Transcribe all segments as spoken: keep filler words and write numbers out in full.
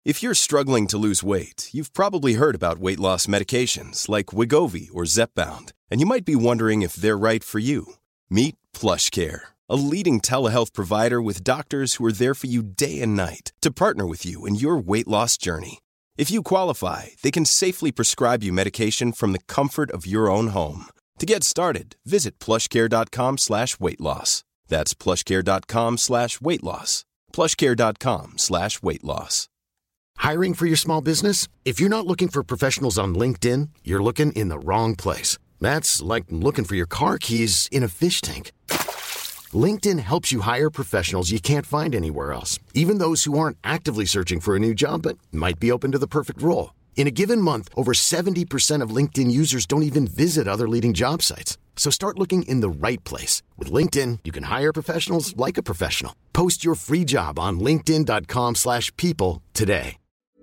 If you're struggling to lose weight, you've probably heard about weight loss medications like Wegovy or Zepbound, and you might be wondering if they're right for you. Meet PlushCare, a leading telehealth provider with doctors who are there for you day and night to partner with you in your weight loss journey. If you qualify, they can safely prescribe you medication from the comfort of your own home. To get started, visit plushcare.com slash weight loss. That's plushcare.com slash weight loss. plushcare.com slash weight loss. Hiring for your small business? If you're not looking for professionals on LinkedIn, you're looking in the wrong place. That's like looking for your car keys in a fish tank. LinkedIn helps you hire professionals you can't find anywhere else, even those who aren't actively searching for a new job but might be open to the perfect role. In a given month, over seventy percent of LinkedIn users don't even visit other leading job sites. So start looking in the right place. With LinkedIn, you can hire professionals like a professional. Post your free job on linkedin.com slash people today.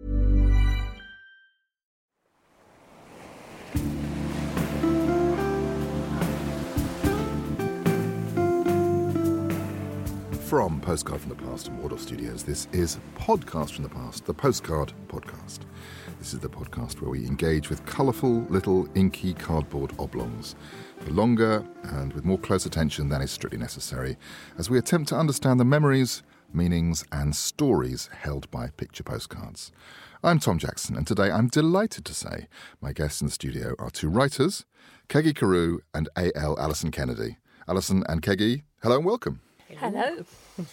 From Postcard from the Past and Waldorf Studios, this is Podcast from the Past, the Postcard Podcast. This is the podcast where we engage with colourful little inky cardboard oblongs for longer and with more close attention than is strictly necessary as we attempt to understand the memories, meanings and stories held by picture postcards. I'm Tom Jackson, and today I'm delighted to say my guests in the studio are two writers, Kegi Carew and A L Alison Kennedy. Alison and Kegi, hello and welcome. Hello.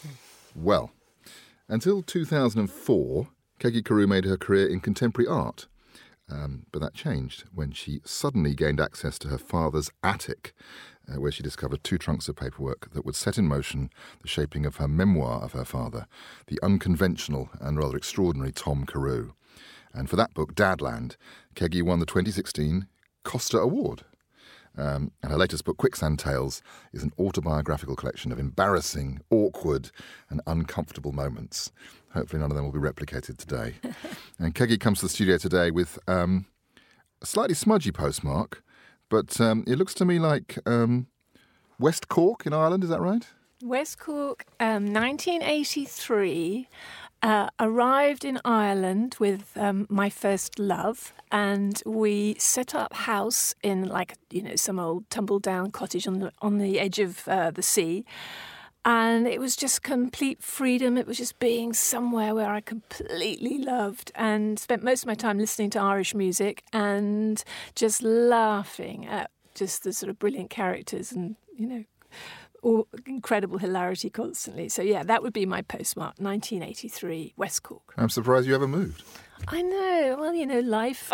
Well, until two thousand four, Kegi Carew made her career in contemporary art. Um, but that changed when she suddenly gained access to her father's attic, uh, where she discovered two trunks of paperwork that would set in motion the shaping of her memoir of her father, the unconventional and rather extraordinary Tom Carew. And for that book, Dadland, Kegi won the twenty sixteen Costa Award. Um, and her latest book, Quicksand Tales, is an autobiographical collection of embarrassing, awkward and uncomfortable moments. Hopefully none of them will be replicated today. And Kegi comes to the studio today with um, a slightly smudgy postmark, but um, it looks to me like um, West Cork in Ireland, is that right? West Cork, um, nineteen eighty-three, uh, arrived in Ireland with um, my first love, and we set up house in like, you know, some old tumble-down cottage on the, on the edge of uh, the sea. And it was just complete freedom. It was just being somewhere where I completely loved, and spent most of my time listening to Irish music and just laughing at just the sort of brilliant characters and, you know, all incredible hilarity constantly. So, yeah, that would be my postmark, nineteen eighty-three, West Cork. I'm surprised you ever moved. I know. Well, you know, life.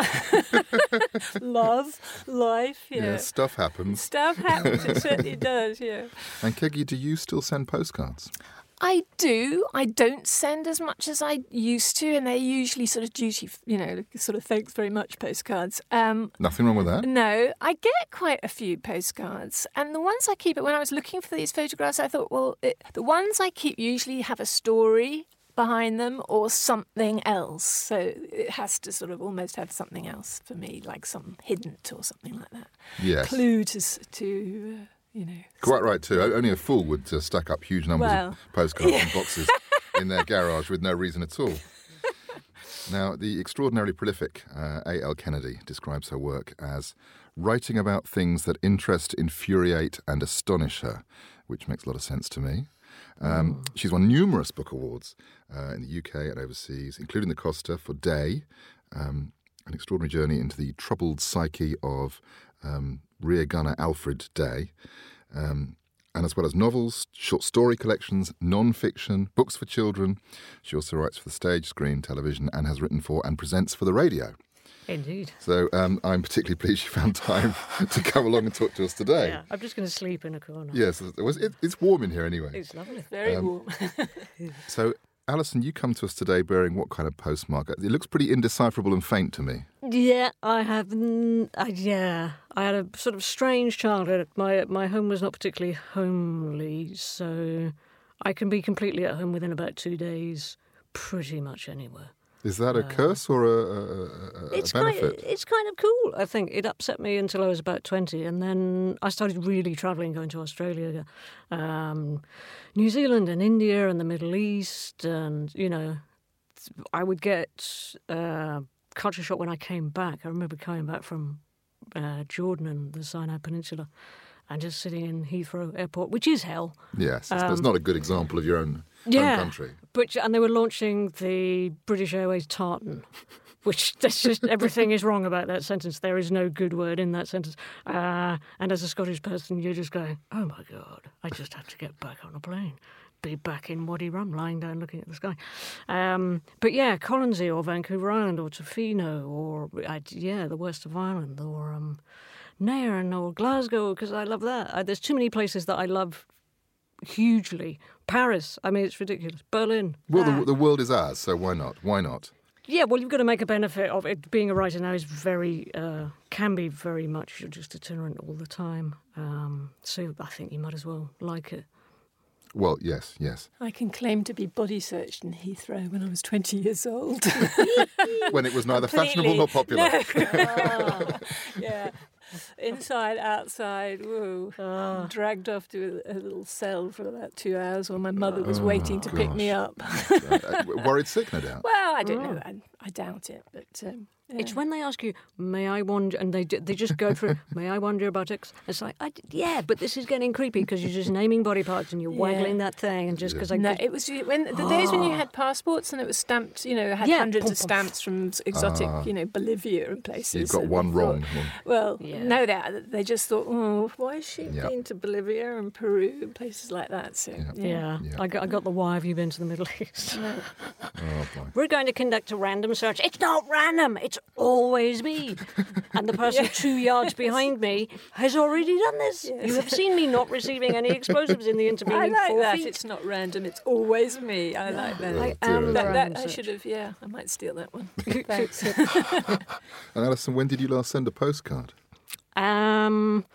Love, life, you Yeah, know. stuff happens. Stuff happens, it certainly does, yeah. And Kegi, do you still send postcards? I do. I don't send as much as I used to, and they're usually sort of duty, you know, sort of thanks very much postcards. Um, Nothing wrong with that. No, I get quite a few postcards, and the ones I keep, when I was looking for these photographs, I thought, well, it, the ones I keep usually have a story behind them or something else. So it has to sort of almost have something else for me, like some hint or something like that. Yes. Clue to, s- to uh, you know. Quite right, too. Only a fool would uh, stack up huge numbers Well, of postcards yeah. and boxes in their garage with no reason at all. Now, the extraordinarily prolific uh, A L Kennedy describes her work as writing about things that interest, infuriate and astonish her, which makes a lot of sense to me. Um, mm. She's won numerous book awards uh, in the U K and overseas, including the Costa for Day, um, an extraordinary journey into the troubled psyche of um, rear gunner Alfred Day, um, and as well as novels, short story collections, non-fiction, books for children. She also writes for the stage, screen, television, and has written for and presents for the radio. Indeed. So um, I'm particularly pleased she found time to come along and talk to us today. Yeah, I'm just going to sleep in a corner. Yes, it was, it, it's warm in here anyway. It's lovely. Very Um, warm. So, Alison, you come to us today bearing what kind of postmark? It looks pretty indecipherable and faint to me. Yeah, I have. n- I, yeah, I had a sort of strange childhood. My my home was not particularly homely, so I can be completely at home within about two days, pretty much anywhere. Is that a Uh, curse or a, a, a, a It's benefit? kind. It's kind of cool. I think it upset me until I was about twenty, and then I started really travelling, going to Australia, um, New Zealand, and India, and the Middle East, and you know, I would get uh, culture shock when I came back. I remember coming back from uh, Jordan and the Sinai Peninsula and just sitting in Heathrow Airport, which is hell. Yes, um, it's not a good example of your own, yeah, own country. But, and they were launching the British Airways tartan, which that's just everything is wrong about that sentence. There is no good word in that sentence. Uh, and as a Scottish person, you're just going, oh, my God, I just have to get back on a plane. Be back in Wadi Rum, lying down looking at the sky. Um, but yeah, Colonsay or Vancouver Island or Tofino or, uh, yeah, the west of Ireland or um, Nairn or Glasgow, because I love that. Uh, there's too many places that I love hugely. Paris, I mean, it's ridiculous. Berlin. Well, ah. the, the world is ours, so why not? Why not? Yeah, well, you've got to make a benefit of it. Being a writer now is very, uh, can be very much, you're just itinerant all the time. Um, so I think you might as well like it. Well, yes, yes. I can claim to be body searched in Heathrow when I was twenty years old. When it was neither Completely. fashionable nor popular. No. oh, yeah. Inside, outside, woo. Oh. Dragged off to a, a little cell for about two hours while my mother was Oh, waiting to pick me gosh. up. uh, worried sick, no doubt. Well, I don't Oh. know. I, I doubt it, but... Um, yeah. It's when they ask you, may I wander, and they they just go through, may I wander your buttocks? It's like, I, yeah, but this is getting creepy because you're just naming body parts and you're Yeah. waggling that thing, and just because I... No, it was when the days when you had passports and it was stamped, you know, had Yeah. hundreds Pum, of pum. stamps from exotic, Ah. you know, Bolivia and places. You've got and one they thought- wrong. Well, Yeah. no, they, they just thought, oh, why has she Yeah. been to Bolivia and Peru and places like that? So, Yeah. yeah. Yeah, Yeah. I got, I got the why have you been to the Middle East? Oh, boy. We're going to conduct a random search. It's not random. It's always me. And the person Yeah. two yards behind me has already done this. Yes. You have seen me not receiving any explosives in the I intervening like four that. feet. It's not random. It's always me. I like that. Oh, I dear, am oh, the dear. that, random that I search. should have. Yeah, I might steal that one. Thanks. And Alison, when did you last send a postcard? Um,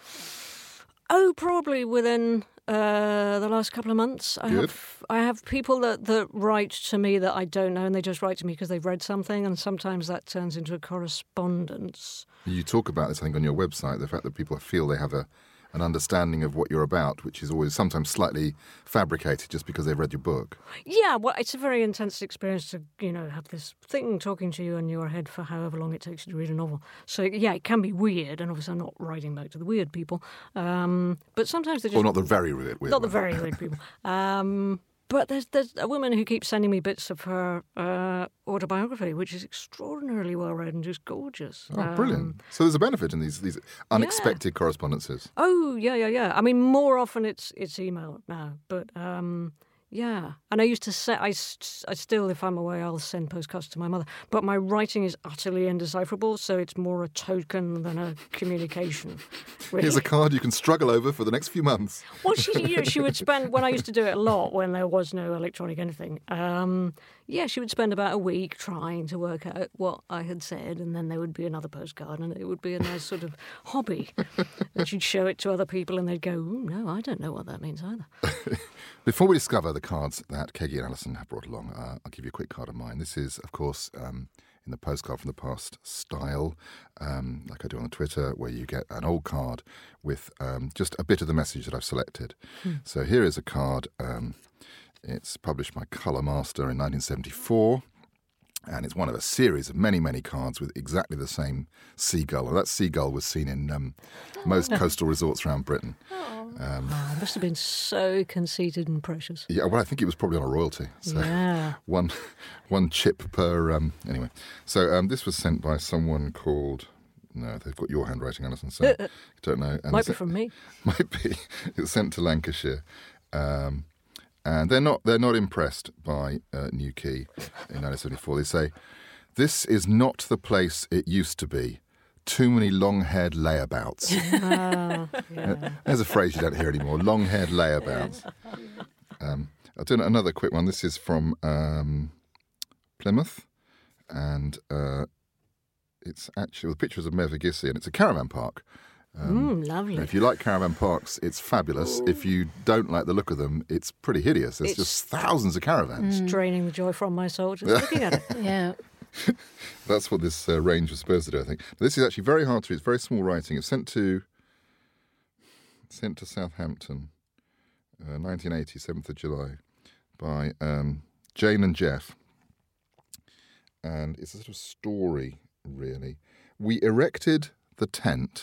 oh, probably within uh, the last couple of months. I Good. have I have people that, that write to me that I don't know, and they just write to me because they've read something, and sometimes that turns into a correspondence. You talk about this, I think, on your website, the fact that people feel they have a an understanding of what you're about, which is always sometimes slightly fabricated just because they've read your book. Yeah, well, it's a very intense experience to, you know, have this thing talking to you in your head for however long it takes you to read a novel. So, yeah, it can be weird, and obviously I'm not writing back to the weird people. Um, but sometimes they just... Or not the very weird, weird Not the one. very weird people. Um, but there's there's a woman who keeps sending me bits of her uh, autobiography, which is extraordinarily well read and just gorgeous. Oh, Um, brilliant. So there's a benefit in these these unexpected correspondences. Oh, yeah, yeah, yeah. I mean, more often it's it's email now, but um, yeah. And I used to say, I, st- I still, if I'm away, I'll send postcards to my mother. But my writing is utterly indecipherable, so it's more a token than a communication. Really. Here's a card you can struggle over for the next few months. Well, she you know, she would spend, when I used to do it a lot, when there was no electronic anything, um, yeah, she would spend about a week trying to work out what I had said, and then there would be another postcard, and it would be a nice sort of hobby. And she'd show it to other people, and they'd go, "Ooh, no, I don't know what that means either." Before we discover the cards that Keggy and Alison have brought along, uh, I'll give you a quick card of mine. This is, of course, um, in the postcard from the past style, um, like I do on Twitter, where you get an old card with um, just a bit of the message that I've selected. Hmm. So here is a card. Um, it's published by Colour Master in nineteen seventy-four. And it's one of a series of many, many cards with exactly the same seagull. And that seagull was seen in um, most coastal resorts around Britain. Um, Oh, it must have been so conceited and precious. yeah, well, I think it was probably on a royalty. So Yeah. one, one chip per. Um, anyway, so um, this was sent by someone called. No, they've got your handwriting, Alison. So I don't know. And Might it's- be from me. Might be. It's sent to Lancashire. Um, and they're not they're not impressed by uh, New Quay in nineteen seventy-four. They say, "This is not the place it used to be. Too many long-haired layabouts." Ah, yeah. There's a phrase you don't hear anymore. Long-haired layabouts. Um, I'll do another quick one. This is from um, Plymouth, and uh, it's actually with pictures of Mevagissey, and it's a caravan park. Um, Mm, lovely. If you like caravan parks, it's fabulous. If you don't like the look of them, it's pretty hideous. There's It's- just thousands of caravans. It's draining the joy from my soul just looking at it. Yeah. That's what this uh, range was supposed to do, I think. But this is actually very hard to read. It's very small writing. It's sent to sent to Southampton, uh, nineteen eighty, seventh of July, by um, Jane and Jeff. and it's a sort of story, really. We erected the tent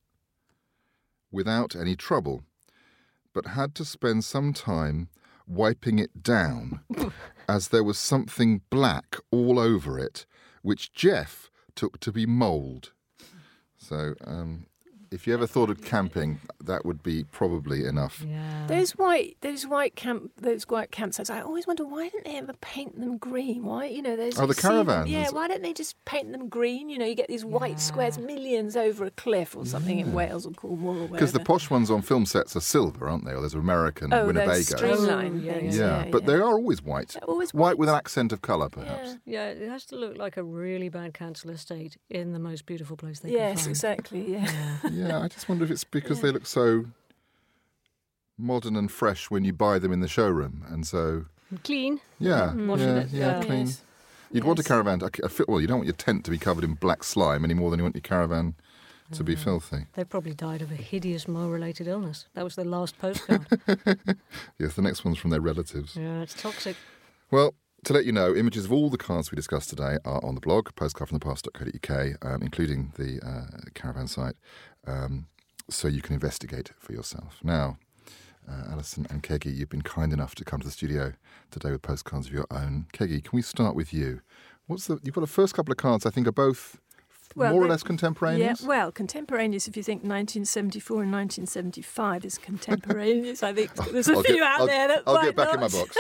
without any trouble, but had to spend some time wiping it down as there was something black all over it, which Jeff took to be mould. So um, if you ever thought of camping, that would be probably enough. Yeah. Those white, those white camp, those white campsites. I always wonder, why didn't they ever paint them green? Why, you know, those. Oh, the you see them- caravans. Yeah, why don't they just paint them green? You know, you get these white squares, millions over a cliff or something in Wales or Cornwall or wherever. Because the posh ones on film sets are silver, aren't they? Or there's American oh, Winnebago. those streamline Oh, yeah, things. Yeah, Yeah, but yeah. they are always white. They're always white white. with an accent of colour, perhaps. Yeah, it has to look like a really bad council estate in the most beautiful place they Yes, can find. exactly. Yeah. Yeah. Yeah, I just wonder if it's because they look so modern and fresh when you buy them in the showroom, and so Clean. yeah, Washing yeah, it, yeah, yeah. clean. Yes. You'd want a Yes. caravan. To, a fi- well, you don't want your tent to be covered in black slime any more than you want your caravan to be filthy. They probably died of a hideous mole-related illness. That was their last postcard. Yes, the next one's from their relatives. Yeah, it's toxic. Well, to let you know, images of all the cards we discussed today are on the blog, postcardfromthepast dot co dot uk, um, including the uh, caravan site, um, so you can investigate for yourself. Now, uh, Alison and Keggy, you've been kind enough to come to the studio today with postcards of your own. Keggy, can we start with you? What's the? You've got the first couple of cards. I think are both Well, more or they- less contemporaneous. Yeah, well, contemporaneous, if you think nineteen seventy-four and nineteen seventy-five is contemporaneous, I think there's a I'll few get, out I'll, there that I'll might get back not. in my box.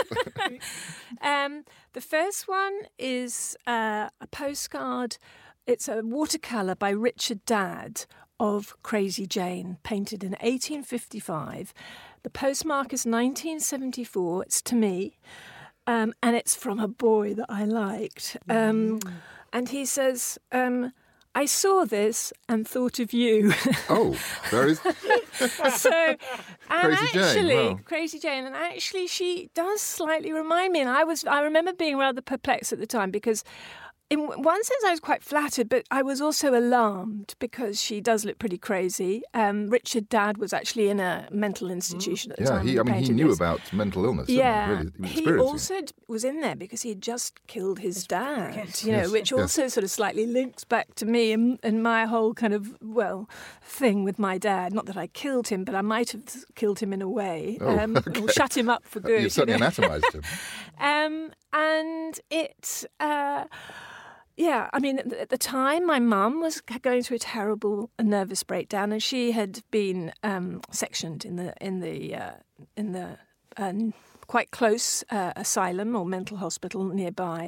Um, the first one is uh, a postcard. It's a watercolour by Richard Dadd of Crazy Jane, painted in eighteen fifty-five. The postmark is nineteen seventy-four. It's to me. Um, and it's from a boy that I liked. Um, and he says, um, I saw this and thought of you. Oh, there is. So, and Crazy Jane, actually, wow. Crazy Jane, and actually, she does slightly remind me. And I was, I remember being rather perplexed at the time because, in one sense, I was quite flattered, but I was also alarmed because she does look pretty crazy. Um, Richard Dadd was actually in a mental institution at the Yeah, time. he. when I mean, he painted knew this. about mental illness. didn't Yeah, he, really, he was he experiencing it. also d- was in there because he had just killed his dad, yes. you know, Yes, which yes. also sort of slightly links back to me and, and my whole kind of, well, thing with my dad. Not that I killed him, but I might have killed him in a way, Oh, um, or shut him up for good. You've you certainly know. anatomized him. Um, and it, uh, yeah, I mean, at the time, my mum was going through a terrible nervous breakdown, and she had been um, sectioned in the in the uh, in the uh, quite close uh, asylum or mental hospital nearby.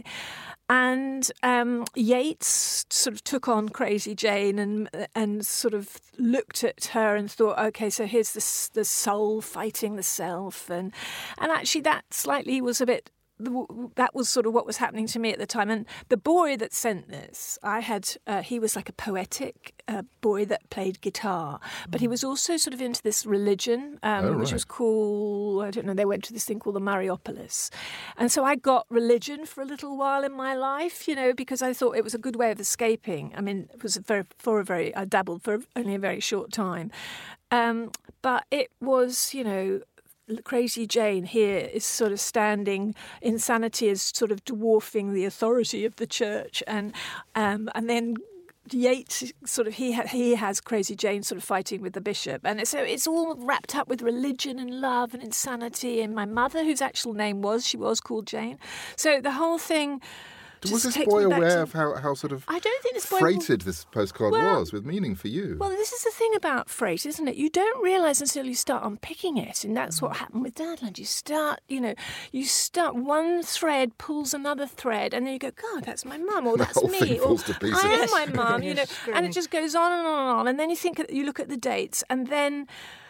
And um, Yeats sort of took on Crazy Jane and and sort of looked at her and thought, okay, so here's the s- the soul fighting the self, and and actually that slightly was a bit. That was sort of what was happening to me at the time. And the boy that sent this, I had, uh, he was like a poetic uh, boy that played guitar, but he was also sort of into this religion, um, Oh, which right. was called, I don't know, they went to this thing called the Mariopolis. And so I got religion for a little while in my life, you know, because I thought it was a good way of escaping. I mean, it was a very, for a very, I dabbled for only a very short time. Um, but it was, you know, Crazy Jane here is sort of standing, insanity is sort of dwarfing the authority of the church, and um, and then Yeats sort of he ha- he has Crazy Jane sort of fighting with the bishop, and so it's all wrapped up with religion and love and insanity. And my mother, whose actual name was she was called Jane, so the whole thing. Was just this takes boy me back aware to- of how, how sort of I don't think this boy freighted this postcard Well- was with meaning for you? Well, this is the thing about freight, isn't it? You don't realise until you start unpicking it, and that's what happened with Dadland. You start, you know, you start one thread pulls another thread, and then you go, God, that's my mum, or The that's whole me, thing or falls to pieces. I am my mum, you know, Yes, and it just goes on and on and on, and then you think, you look at the dates, and then.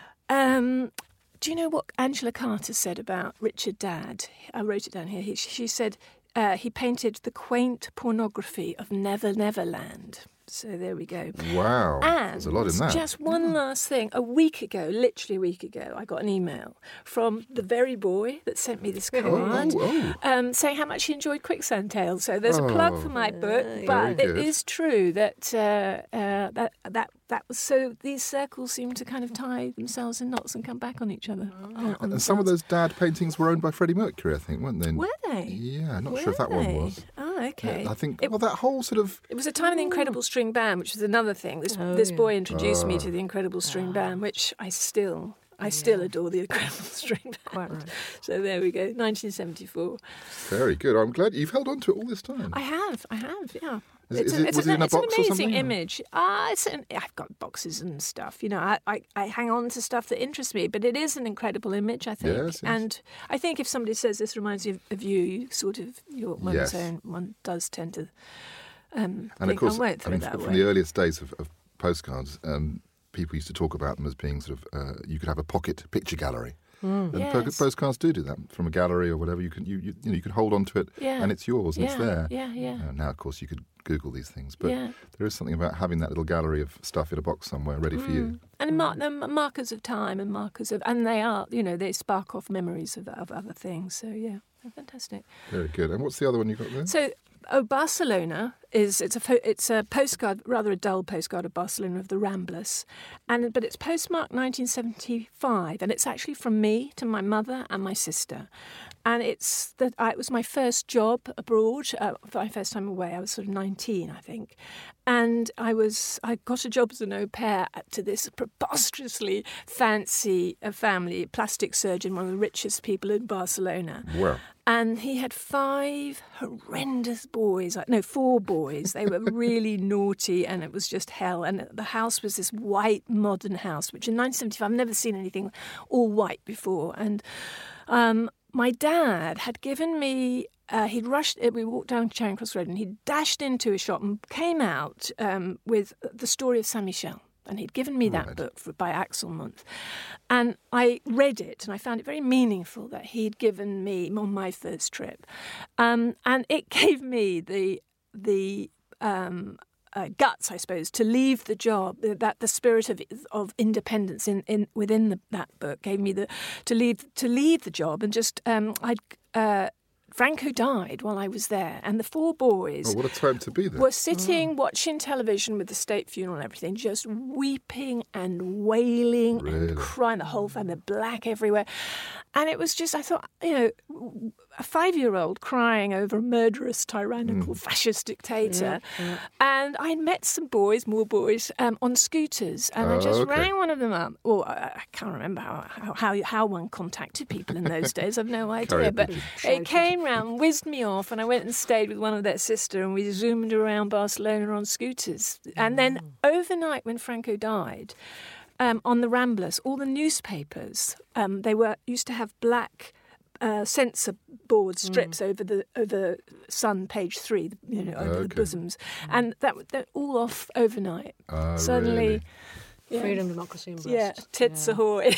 Um, do you know what Angela Carter said about Richard Dadd? I wrote it down here. He, she said uh, he painted the quaint pornography of Never Neverland. So there we go. Wow, And there's a lot in that. just one last thing. A week ago, literally a week ago, I got an email from the very boy that sent me this card oh, oh. um, saying how much he enjoyed Quicksand Tales. So there's a plug for my book, but Very it good. is true that uh, uh, that that that was so. These circles seem to kind of tie themselves in knots and come back on each other. on- on And the some of cards. those Dad paintings were owned by Freddie Mercury, I think, weren't they? Were they? Yeah, not Were sure if that one they? was. Oh, Oh, okay. Yeah, I think It- well that whole sort of It was a time in the Incredible String Band, which was another thing. This Oh, this yeah. boy introduced Ah. me to the Incredible String Band, which I still I still adore the Incredible String Band. Quite right. So there we go, nineteen seventy-four. very good. I'm glad you've held on to it all this time. I have, I have, yeah. Is- it's is a- it- it's was an, it in a it's an box or amazing something, or- image. Uh, it's an, I've got boxes and stuff. You know, I, I, I hang on to stuff that interests me, but it is an incredible image, I think. Yes, yes. And I think if somebody says this reminds you of, of you, you sort of, you're one's Yes. own, one does tend to um, And of think, course, I won't I throw mean, that from away. the earliest days of, of postcards, um, people used to talk about them as being sort of uh, you could have a pocket picture gallery. And po- Yes. postcards do do that from a gallery or whatever. You can you you, you know you can hold on to it Yeah. and it's yours and yeah, it's there. Yeah, yeah. Uh, now, of course, you could Google these things, but Yeah. there is something about having that little gallery of stuff in a box somewhere ready for you. And mar- they're markers of time and markers of, and they are, you know, they spark off memories of, of other things. So yeah, they're fantastic. Very good. And what's the other one you got there? So, oh, Barcelona is it's a fo- it's a postcard, rather a dull postcard of Barcelona of the Ramblers, and but it's postmarked nineteen seventy-five, and it's actually from me to my mother and my sister, and it's that I, it was my first job abroad, uh, my first time away. I was sort of nineteen, I think, and I was I got a job as an au pair to this preposterously fancy uh, family, plastic surgeon, one of the richest people in Barcelona. Well, And he had five horrendous boys, like no, four boys. They were really naughty, and it was just hell. And the house was this white modern house, which in nineteen seventy-five, I've never seen anything all white before. And um, my dad had given me. Uh, he'd rushed. We walked down Charing Cross Road, and he dashed into a shop and came out um, with the story of Saint Michel. And he'd given me that Right. book for, by Axel Munthe. And I read it, and I found it very meaningful that he'd given me on my first trip. Um, and it gave me the the um, uh, guts, I suppose, to leave the job. That the spirit of of independence in, in within the, that book gave me the to leave to leave the job and just um, I'd. Uh, Franco died while I was there, and the four boys oh, what a time to be there. were sitting watching television with the state funeral and everything, just weeping and wailing Really? and crying, the whole family, black everywhere. And it was just, I thought, you know, a five-year-old crying over a murderous, tyrannical, Mm. fascist dictator. And I met some boys, more boys, um, on scooters, and I Oh, just okay. rang one of them up. Well, I, I can't remember how, how, how, how one contacted people in those days. I've no idea. Carrier But pigeon. it came round, whizzed me off, and I went and stayed with one of their sister, and we zoomed around Barcelona on scooters. And then overnight, when Franco died, um, on the Ramblers, all the newspapers, um, they were used to have black uh, censor board strips over the over Sun page three, you know, over the Okay. bosoms, and that they're all off overnight. Ah, Suddenly, really? yeah, Freedom, democracy, and yeah, breast. tits yeah. ahoy.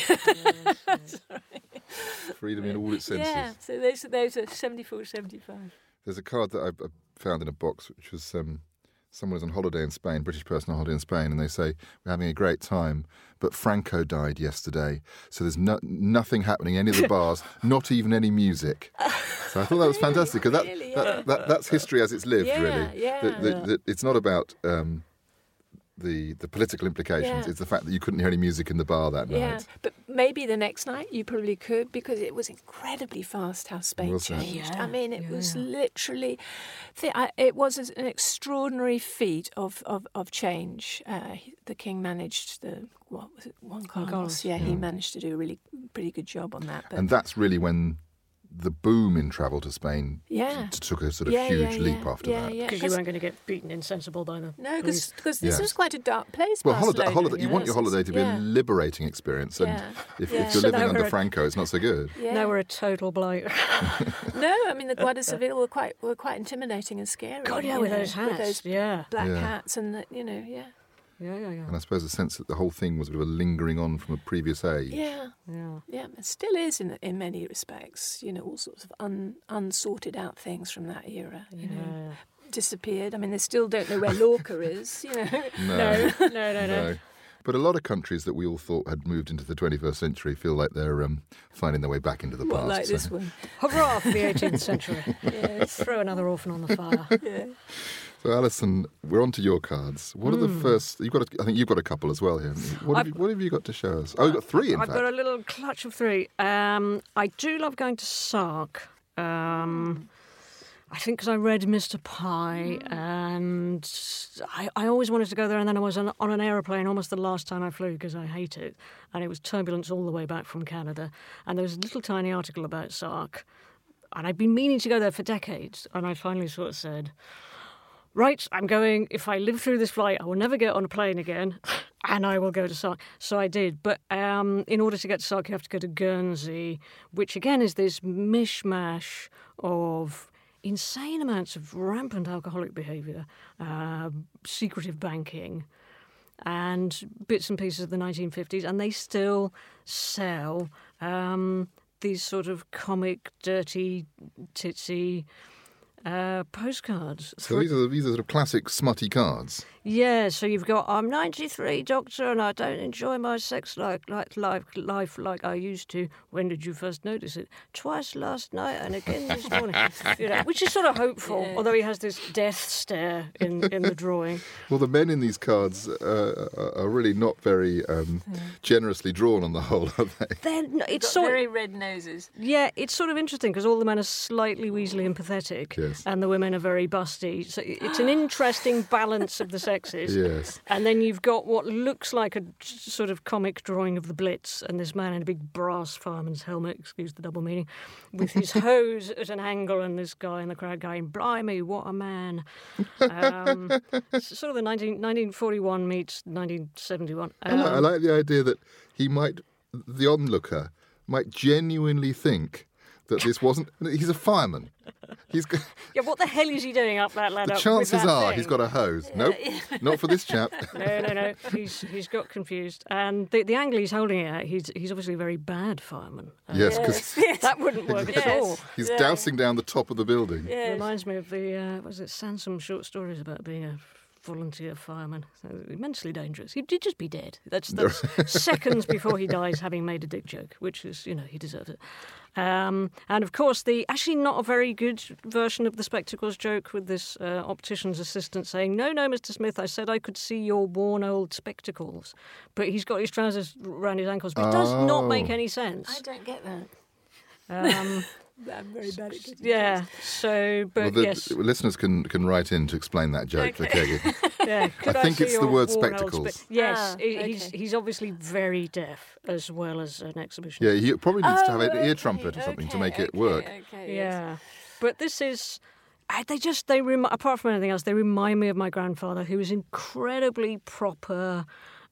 Freedom in all its senses. Yeah, so those those are seventy-four, seventy-five. There's a card that I, I found in a box, which was um, someone was on holiday in Spain, British person on holiday in Spain, and they say, we're having a great time, but Franco died yesterday, so there's no, nothing happening in any of the bars, not even any music. So I thought that was fantastic, because that, Really, that, yeah. that, that's history as it's lived, Yeah, really. yeah. That- that- that it's not about um, the the political implications, Yeah. it's the fact that you couldn't hear any music in the bar that Yeah, night. but maybe the next night you probably could, because it was incredibly fast how Spain Was it? changed. Yeah, I mean, it yeah, was yeah. literally, th- I, it was an extraordinary feat of of, of change. Uh, he- the king managed the what was it, Juan Carlos? Carlos, Yeah, he managed to do a really pretty good job on that. But And that's really when the boom in travel to Spain yeah. t- took a sort of yeah, huge yeah, leap yeah, after yeah, that. Yeah, Because you weren't going to get beaten insensible by the no, police. because this Yes. was quite a dark place. Well, holiday, Barcelona, holiday, you want your yes, holiday to be yeah. a liberating experience, and Yeah, if, yeah. if you're So living now under we're- Franco, it's not so good. Yeah. Now we're a total blight. No, I mean the Guardia Civil were quite were quite intimidating and scary. God, yeah, you with know, those hats. with those yeah. black Yeah. hats, and the, you know, yeah, Yeah, yeah, yeah. And I suppose the sense that the whole thing was a bit of a lingering on from a previous age. yeah, Yeah. yeah. It still is in in many respects. You know, all sorts of un, unsorted out things from that era. You know, Yeah. disappeared. I mean, they still don't know where Lorca is. You know, No, No, no, no, no. no. But a lot of countries that we all thought had moved into the twenty-first century feel like they're um, finding their way back into the what, past. like so- this one. Hurrah for the eighteenth century. Yes. Throw another orphan on the fire. Yeah. So, Alison, we're on to your cards. What are the first? You've got, a, I think you've got a couple as well here. haven't you? What have, I've- you, what have you got to show us? Oh, you've got three, in I've fact. got a little clutch of three. Um, I do love going to Sark. Um, I think because I read Mister Pie, and I, I always wanted to go there, and then I was on, on an aeroplane almost the last time I flew because I hate it, and it was turbulence all the way back from Canada, and there was a little tiny article about Sark, and I'd been meaning to go there for decades, and I finally sort of said, right, I'm going, if I live through this flight, I will never get on a plane again, and I will go to Sark. So I did. But um, in order to get to Sark, you have to go to Guernsey, which again is this mishmash of insane amounts of rampant alcoholic behaviour, uh, secretive banking, and bits and pieces of the nineteen fifties, and they still sell um, these sort of comic, dirty, titsy uh, postcards. So these are these are sort of classic smutty cards. Yeah, so you've got, I'm ninety-three, doctor, and I don't enjoy my sex like, like life, life like I used to. When did you first notice it? Twice last night and again this morning. You know, which is sort of hopeful, yeah. Although he has this death stare in, in the drawing. Well, the men in these cards uh, are really not very um, yeah. generously drawn on the whole, are they? They're, it's got sort very red noses. Yeah, it's sort of interesting because all the men are slightly weaselly and pathetic, yes. and the women are very busty. So it's an interesting balance of the sexes. Yes. And then you've got what looks like a sort of comic drawing of the Blitz, and this man in a big brass fireman's helmet, excuse the double meaning, with his hose at an angle, and this guy in the crowd going, blimey, what a man. Um, sort of the nineteen, nineteen forty-one meets nineteen seventy-one. Um, I, I like the idea that he might, the onlooker, might genuinely think that this wasn't... He's a fireman. He's got, yeah, what the hell is he doing up that ladder? The chances with that are thing? he's got a hose. Nope, not for this chap. No, no, no. He's he's got confused, and the the angle he's holding it at, he's he's obviously a very bad fireman. Uh, yes, because yes. that wouldn't work yes. at all. He's yeah. dousing down the top of the building. Yes. Reminds me of the uh, was it Sansom short stories about being a volunteer fireman. So immensely dangerous. He'd just be dead. That's that's seconds before he dies, having made a dick joke, which is, you know, he deserves it. Um, and of course, the actually not a very good version of the spectacles joke with this uh, optician's assistant saying, "No, no, Mister Smith, I said I could see your worn old spectacles," but he's got his trousers around his ankles, but it does oh. not make any sense. I don't get that. Um, I'm very bad at getting Yeah, so, but well, the, yes. Listeners can, can write in to explain that joke okay. for Keggy. Yeah, I think I it's the word spectacles. Spe- yes, ah, he, he's okay. he's obviously very deaf as well as an exhibition. Yeah, he probably needs oh, to have an okay, ear trumpet or something okay, to make it okay, work. Okay, Yeah, yes. but this is... I, they just, they rem- apart from anything else, they remind me of my grandfather, who was incredibly proper,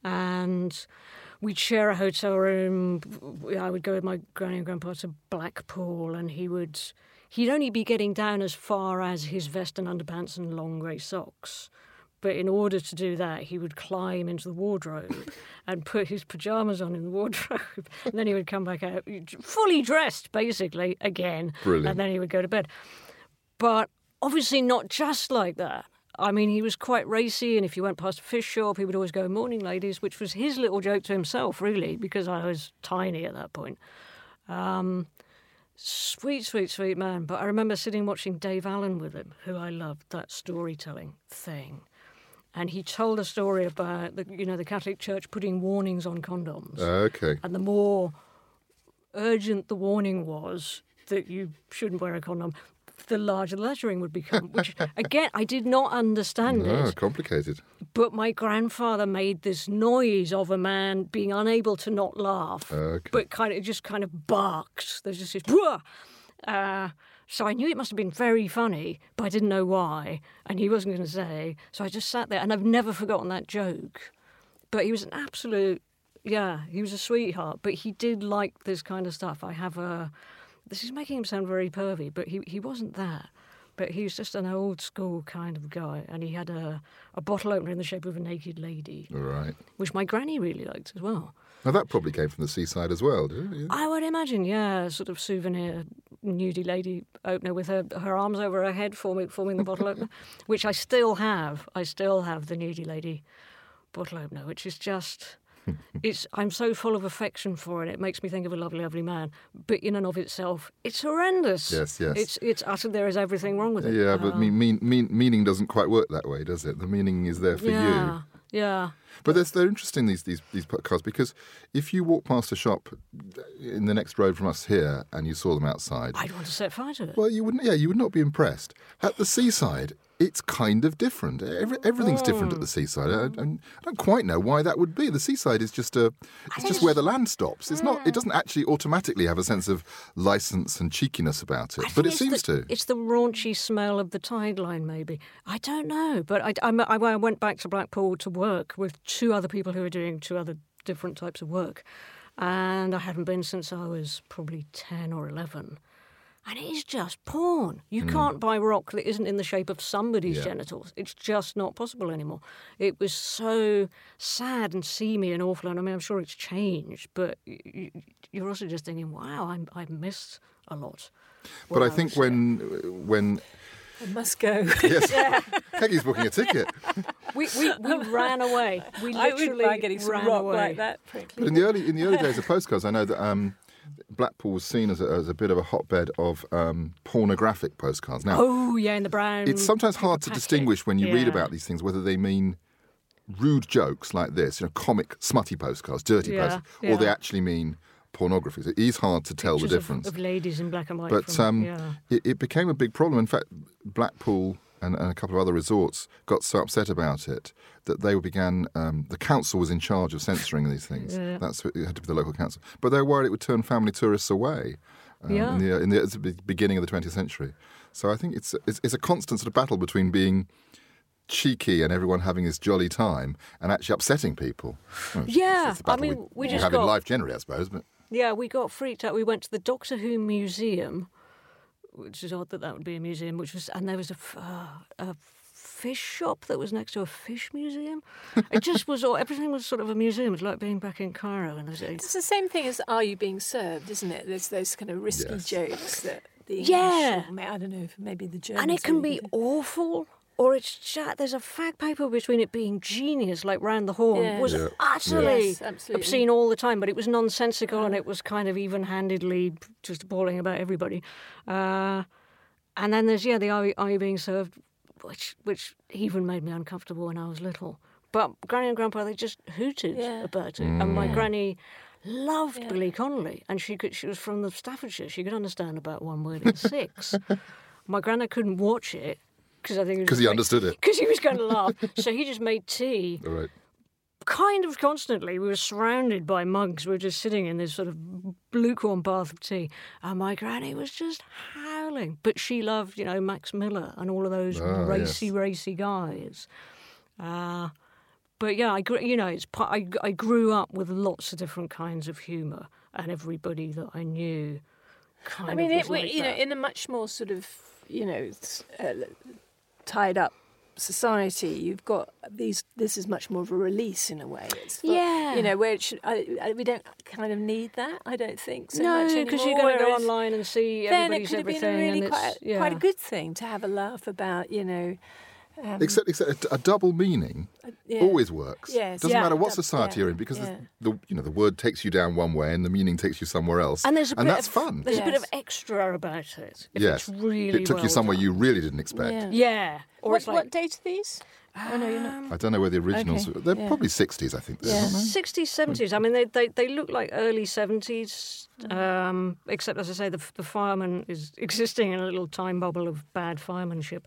and we'd share a hotel room. I would go with my granny and grandpa to Blackpool, and he would... He'd only be getting down as far as his vest and underpants and long grey socks. But in order to do that, he would climb into the wardrobe and put his pyjamas on in the wardrobe. And then he would come back out fully dressed, basically, again. Brilliant. And then he would go to bed. But obviously not just like that. I mean, he was quite racy, and if you went past a fish shop, he would always go, "Morning, ladies," which was his little joke to himself, really, because I was tiny at that point. Um... Sweet, sweet, sweet man. But I remember sitting watching Dave Allen with him, who I loved, that storytelling thing. And he told a story about, the, you know, the Catholic Church putting warnings on condoms. Okay. And the more urgent the warning was that you shouldn't wear a condom, the larger the lettering would become. Which, again, I did not understand No, it. complicated. But my grandfather made this noise of a man being unable to not laugh, Okay. but kind of just kind of barked. There's just this, "Whoa!" Uh, so I knew it must have been very funny, but I didn't know why, and he wasn't going to say. So I just sat there, and I've never forgotten that joke. But he was an absolute, yeah, he was a sweetheart. But he did like this kind of stuff. I have a. This is making him sound very pervy, but he he wasn't that. But he was just an old school kind of guy, and he had a, a bottle opener in the shape of a naked lady, All right. which my granny really liked as well. Now, that probably came from the seaside as well, did it? Yeah. I would imagine, yeah, sort of souvenir nudie lady opener with her, her arms over her head forming, forming the bottle opener, which I still have. I still have the nudie lady bottle opener, which is just... It's. I'm so full of affection for it. It makes me think of a lovely, lovely man. But in and of itself, it's horrendous. Yes, yes. It's it's utter. There is everything wrong with it. Yeah, but Um, mean, mean, mean, meaning doesn't quite work that way, does it? The meaning is there for yeah. you. Yeah. But there's, they're interesting, these, these these podcasts, because if you walk past a shop in the next road from us here and you saw them outside... I'd want to set fire to it. Well, you wouldn't. Yeah, you would not be impressed. At the seaside, it's kind of different. Every, everything's different at the seaside. I, I don't quite know why that would be. The seaside is just a, it's just where the land stops. It's not. It doesn't actually automatically have a sense of license and cheekiness about it, I but it think seems it's the, to. It's the raunchy smell of the tide line, maybe. I don't know, but I, I, I went back to Blackpool to work with two other people who were doing two other different types of work, and I hadn't been since I was probably ten or eleven. And it is just porn. You mm. can't buy rock that isn't in the shape of somebody's yeah. genitals. It's just not possible anymore. It was so sad and seamy and awful. And I mean, I'm sure it's changed, but you're also just thinking, wow, I'm, I missed a lot. But I, I think when when... I must go. Yes, yeah. Peggy's booking a ticket. We we, we ran away. We literally I wouldn't mind getting some ran rock away. like that, frankly. But in the early in the early days of postcards, I know that um, Blackpool was seen as a, as a bit of a hotbed of um, pornographic postcards. Now, oh yeah, in the brown. It's sometimes hard to packet. distinguish when you yeah. read about these things whether they mean rude jokes like this, you know, comic, smutty postcards, dirty yeah, postcards, yeah. or they actually mean pornography. It is hard to tell Pictures the difference. Of, of ladies in black and white. But from, um, yeah. it, it became a big problem. In fact, Blackpool and, and a couple of other resorts got so upset about it that they began, um, the council was in charge of censoring these things. Yeah. That's it had to be the local council. But they were worried it would turn family tourists away um, yeah. in, the, in the, at the beginning of the twentieth century. So I think it's, it's, it's a constant sort of battle between being cheeky and everyone having this jolly time and actually upsetting people. Well, yeah, it's the I battle mean, we we just have got... in life generally, I suppose. But Yeah, we got freaked out. We went to the Doctor Who Museum, which is odd that that would be a museum, which was, and there was a, uh, a fish shop that was next to a fish museum. It just was all, everything was sort of a museum. It was like being back in Cairo. And it's the same thing as Are You Being Served, isn't it? There's those kind of risky yes. jokes that the yeah. English, or, I don't know, maybe the Germans. And it can be awful. Or it's just, there's a fact paper between it being genius, like Round the Horn, yeah. was yeah. utterly yes, obscene all the time, but it was nonsensical and it was kind of even-handedly just appalling about everybody. Uh, and then there's, yeah, the Are You, Are You Being Served, which which even made me uncomfortable when I was little. But Granny and Grandpa, they just hooted yeah. about it. Mm. And my yeah. granny loved yeah. Billy Connolly, and she could. She was from the Staffordshire. She could understand about one word in six. My granddad couldn't watch it, because I think because he understood it. Because he was going to laugh. So he just made tea. All right. Kind of constantly. We were surrounded by mugs. We were just sitting in this sort of lukewarm bath of tea. And my granny was just howling. But she loved, you know, Max Miller and all of those ah, racy, yes. racy guys. Uh, but yeah, I grew, you know, it's I, I grew up with lots of different kinds of humour. And everybody that I knew kind I mean, of it, was like you that. know, in a much more sort of, you know, uh, tied up society, you've got these. This is much more of a release in a way. It's for, yeah, you know, where it should. I, I, we don't kind of need that. I don't think so no, much anymore. because you're going to go whereas online and see then everybody's it could have everything, been a really and quite, it's yeah. quite a good thing to have a laugh about. You know. Um, Except, except a, a double meaning uh, yeah. always works. Yes. Doesn't Yeah. matter what Dub- society yeah. you're in, because Yeah. the, the you know the word takes you down one way and the meaning takes you somewhere else, And there's a and bit that's of, fun. There's a bit of Yes. extra about it. If yes, it's really it took well you somewhere done. you really didn't expect. Yeah. Yeah. Or What, it's like what date are these? Oh no, you're not. I don't know where the originals. Okay, They're yeah. probably sixties, I think. Yeah. Aren't they? sixties, seventies. I mean, they, they, they look like early seventies, um, except, as I say, the, the fireman is existing in a little time bubble of bad firemanship.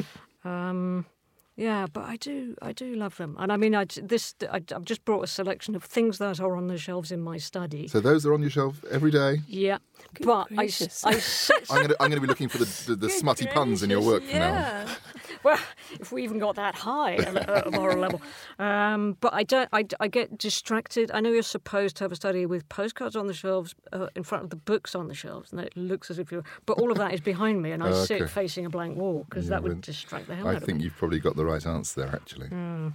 um, yeah, but I do I do love them. And I mean, I, this I, I've just brought a selection of things that are on the shelves in my study. So those are on your shelf every day. Yeah, Good but I, gracious. I sit... I'm going to I'm going to be looking for the the, the smutty puns in your work from now on. Yeah. Well, if we even got that high at a moral level. Um, but I don't. I, I get distracted. I know you're supposed to have a study with postcards on the shelves uh, in front of the books on the shelves, and it looks as if you're... But all of that is behind me, and I Oh, sit okay. facing a blank wall, because Yeah, that would well, distract the hell I out of think me. you've probably got the right answer there, actually. Mm.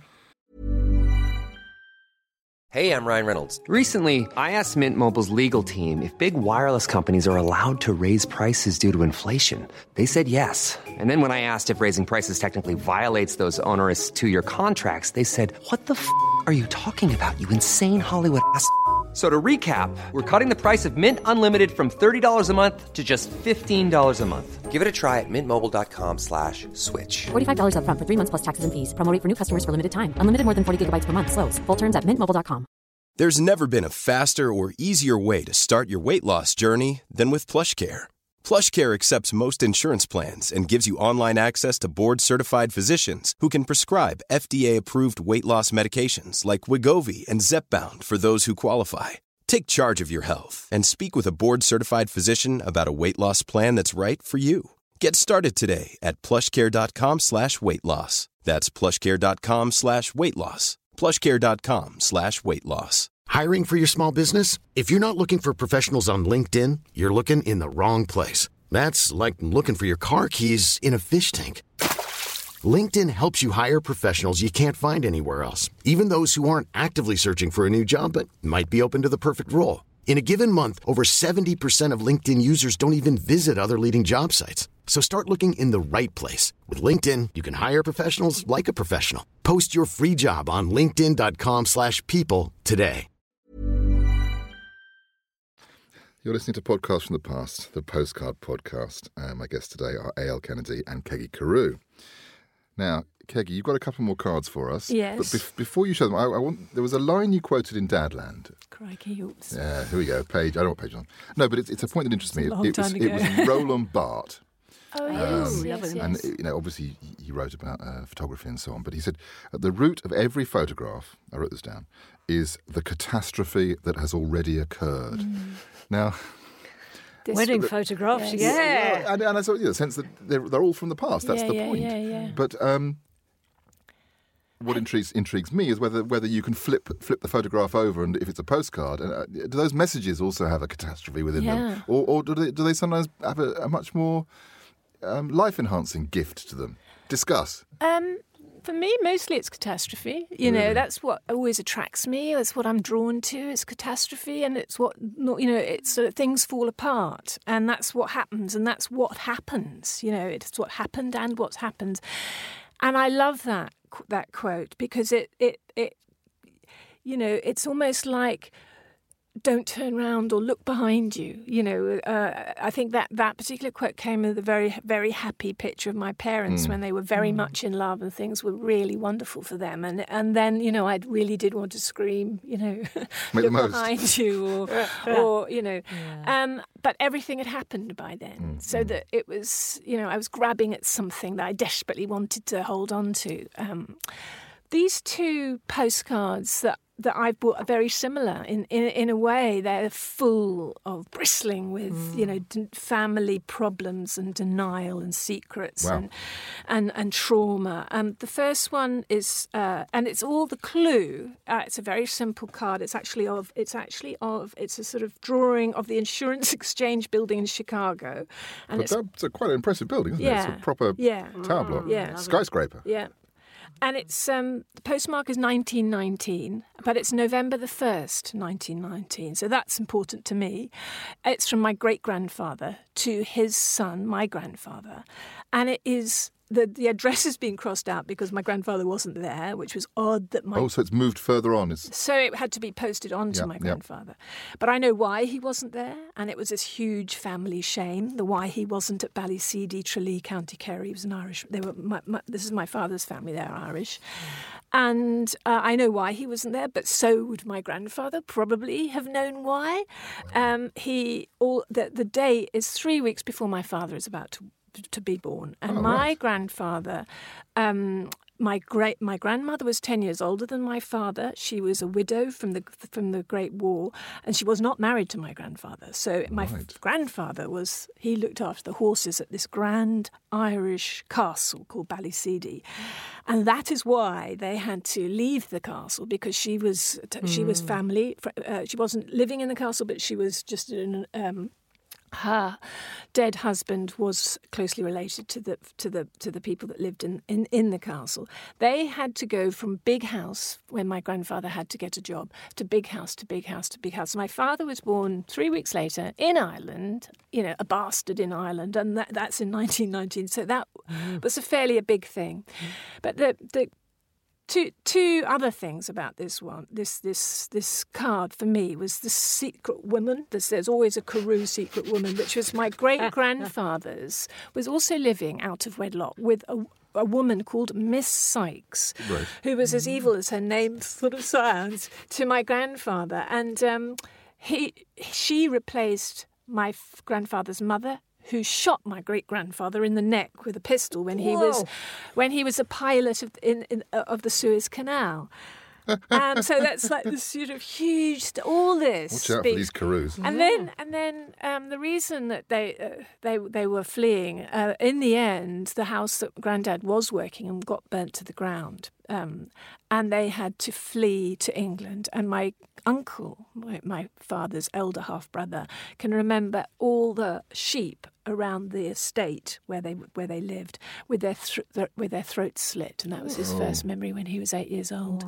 Hey, I'm Ryan Reynolds. Recently, I asked Mint Mobile's legal team if big wireless companies are allowed to raise prices due to inflation. They said yes. And then when I asked if raising prices technically violates those onerous two-year contracts, they said, "What the f*** are you talking about, you insane Hollywood ass f- So to recap, we're cutting the price of Mint Unlimited from thirty dollars a month to just fifteen dollars a month. Give it a try at mintmobile.com slash switch. forty-five dollars up front for three months plus taxes and fees. Promo rate for new customers for limited time. Unlimited more than forty gigabytes per month. Slows full terms at mint mobile dot com. There's never been a faster or easier way to start your weight loss journey than with PlushCare. PlushCare accepts most insurance plans and gives you online access to board-certified physicians who can prescribe F D A-approved weight loss medications like Wegovy and Zepbound for those who qualify. Take charge of your health and speak with a board-certified physician about a weight loss plan that's right for you. Get started today at plushcare.com slash weight loss. That's plushcare.com slash weight loss. plushcare.com slash weight loss. Hiring for your small business? If you're not looking for professionals on LinkedIn, you're looking in the wrong place. That's like looking for your car keys in a fish tank. LinkedIn helps you hire professionals you can't find anywhere else, even those who aren't actively searching for a new job but might be open to the perfect role. In a given month, over seventy percent of LinkedIn users don't even visit other leading job sites. So start looking in the right place. With LinkedIn, you can hire professionals like a professional. Post your free job on linkedin.com slash people today. You're listening to Podcasts from the Past, the Postcard Podcast. Um, my guests today are A L Kennedy and Kegi Carew. Now, Kegi, you've got a couple more cards for us. Yes. But bef- before you show them, I, I want there was a line you quoted in Dadland. Crikey, oops. Yeah, here we go. Page. I don't know what page on. No, but it's, it's a point that interests me. It's a long it, was, time it ago. was Roland Barthes. Oh, yes, Um, yes, yes. And, you know, obviously he wrote about uh, photography and so on, but he said, at the root of every photograph, I wrote this down, is the catastrophe that has already occurred. Mm. Now... This- Wedding photographs, Yes. yeah. And, and I thought, yeah, the sense that they're, they're all from the past. That's Yeah, the yeah, point. yeah, yeah. But um, what intrigues intrigues me is whether whether you can flip flip the photograph over, and if it's a postcard, and uh, do those messages also have a catastrophe within Yeah. them, or, or do they do they sometimes have a, a much more um, life enhancing gift to them? Discuss. Um, for me, mostly it's catastrophe. You know, that's what always attracts me. That's what I'm drawn to. It's catastrophe, and it's what not. You know, it's uh, things fall apart, and that's what happens, and that's what happens. You know, it's what happened and what's happened, and I love that that quote because it it it. You know, it's almost like, don't turn around or look behind you. You know, uh, I think that that particular quote came with a very, very happy picture of my parents mm. when they were very mm. much in love and things were really wonderful for them. And and then, you know, I really did want to scream, you know, Make look the most. behind you or, or you know. Yeah. Um, but everything had happened by then. Mm. So that it was, you know, I was grabbing at something that I desperately wanted to hold on to. Um, these two postcards that that I've bought are very similar in, in in a way. They're full of bristling with, mm. you know, d- family problems and denial and secrets wow. and, and and trauma. Um, the first one is, uh, and it's all the clue. Uh, it's a very simple card. It's actually of. It's actually of. It's a sort of drawing of the Insurance Exchange building in Chicago, and but it's that's a quite an impressive building, isn't yeah, it? It's a proper yeah, tower block, yeah, skyscraper. Yeah. And it's um, the postmark is nineteen nineteen, but it's November the first, nineteen nineteen. So that's important to me. It's from my great-grandfather to his son, my grandfather. And it is, the, the address has been crossed out because my grandfather wasn't there, which was odd that my... Oh, so it's moved further on. It's... So it had to be posted on to yeah, my grandfather. Yeah. But I know why he wasn't there, and it was this huge family shame, the why he wasn't at Ballyseedy, Tralee, County Kerry. He was an Irish... They were. My, my, this is my father's family, they're Irish. And uh, I know why he wasn't there, but so would my grandfather probably have known why. Um, he all the, the day is three weeks before my father is about to to be born, and oh, my right. grandfather, um, my great my grandmother was ten years older than my father. She was a widow from the from the Great War, and she was not married to my grandfather. So my right. f- grandfather was he looked after the horses at this grand Irish castle called Ballyseedy, and that is why they had to leave the castle, because she was mm. she was family. Uh, she wasn't living in the castle, but she was just in. Um, Her dead husband was closely related to the to the to the people that lived in, in, in the castle. They had to go from big house when my grandfather had to get a job to big house to big house to big house. My father was born three weeks later in Ireland, you know, a bastard in Ireland, and that, that's in nineteen nineteen. So that mm. was a fairly a big thing. Mm. But the the Two two other things about this one, this this this card for me was the secret woman. There's, there's always a Carew secret woman, which was my great grandfather's. Was also living out of wedlock with a, a woman called Miss Sykes, right. who was as evil as her name sort of sounds to my grandfather, and um, he she replaced my f- grandfather's mother, who shot my great grandfather in the neck with a pistol when he Whoa. was when he was a pilot of in, in of the Suez Canal. Um, so that's like this sort of huge st- all this. Watch out big- for these Carews. and then, and then, um, the reason that they uh, they they were fleeing, uh, in the end, the house that Grandad was working in got burnt to the ground, um, and they had to flee to England. And my uncle, my, my father's elder half brother, can remember all the sheep around the estate where they where they lived with their thr- their, with their throats slit, and that was his Oh. first memory when he was eight years old.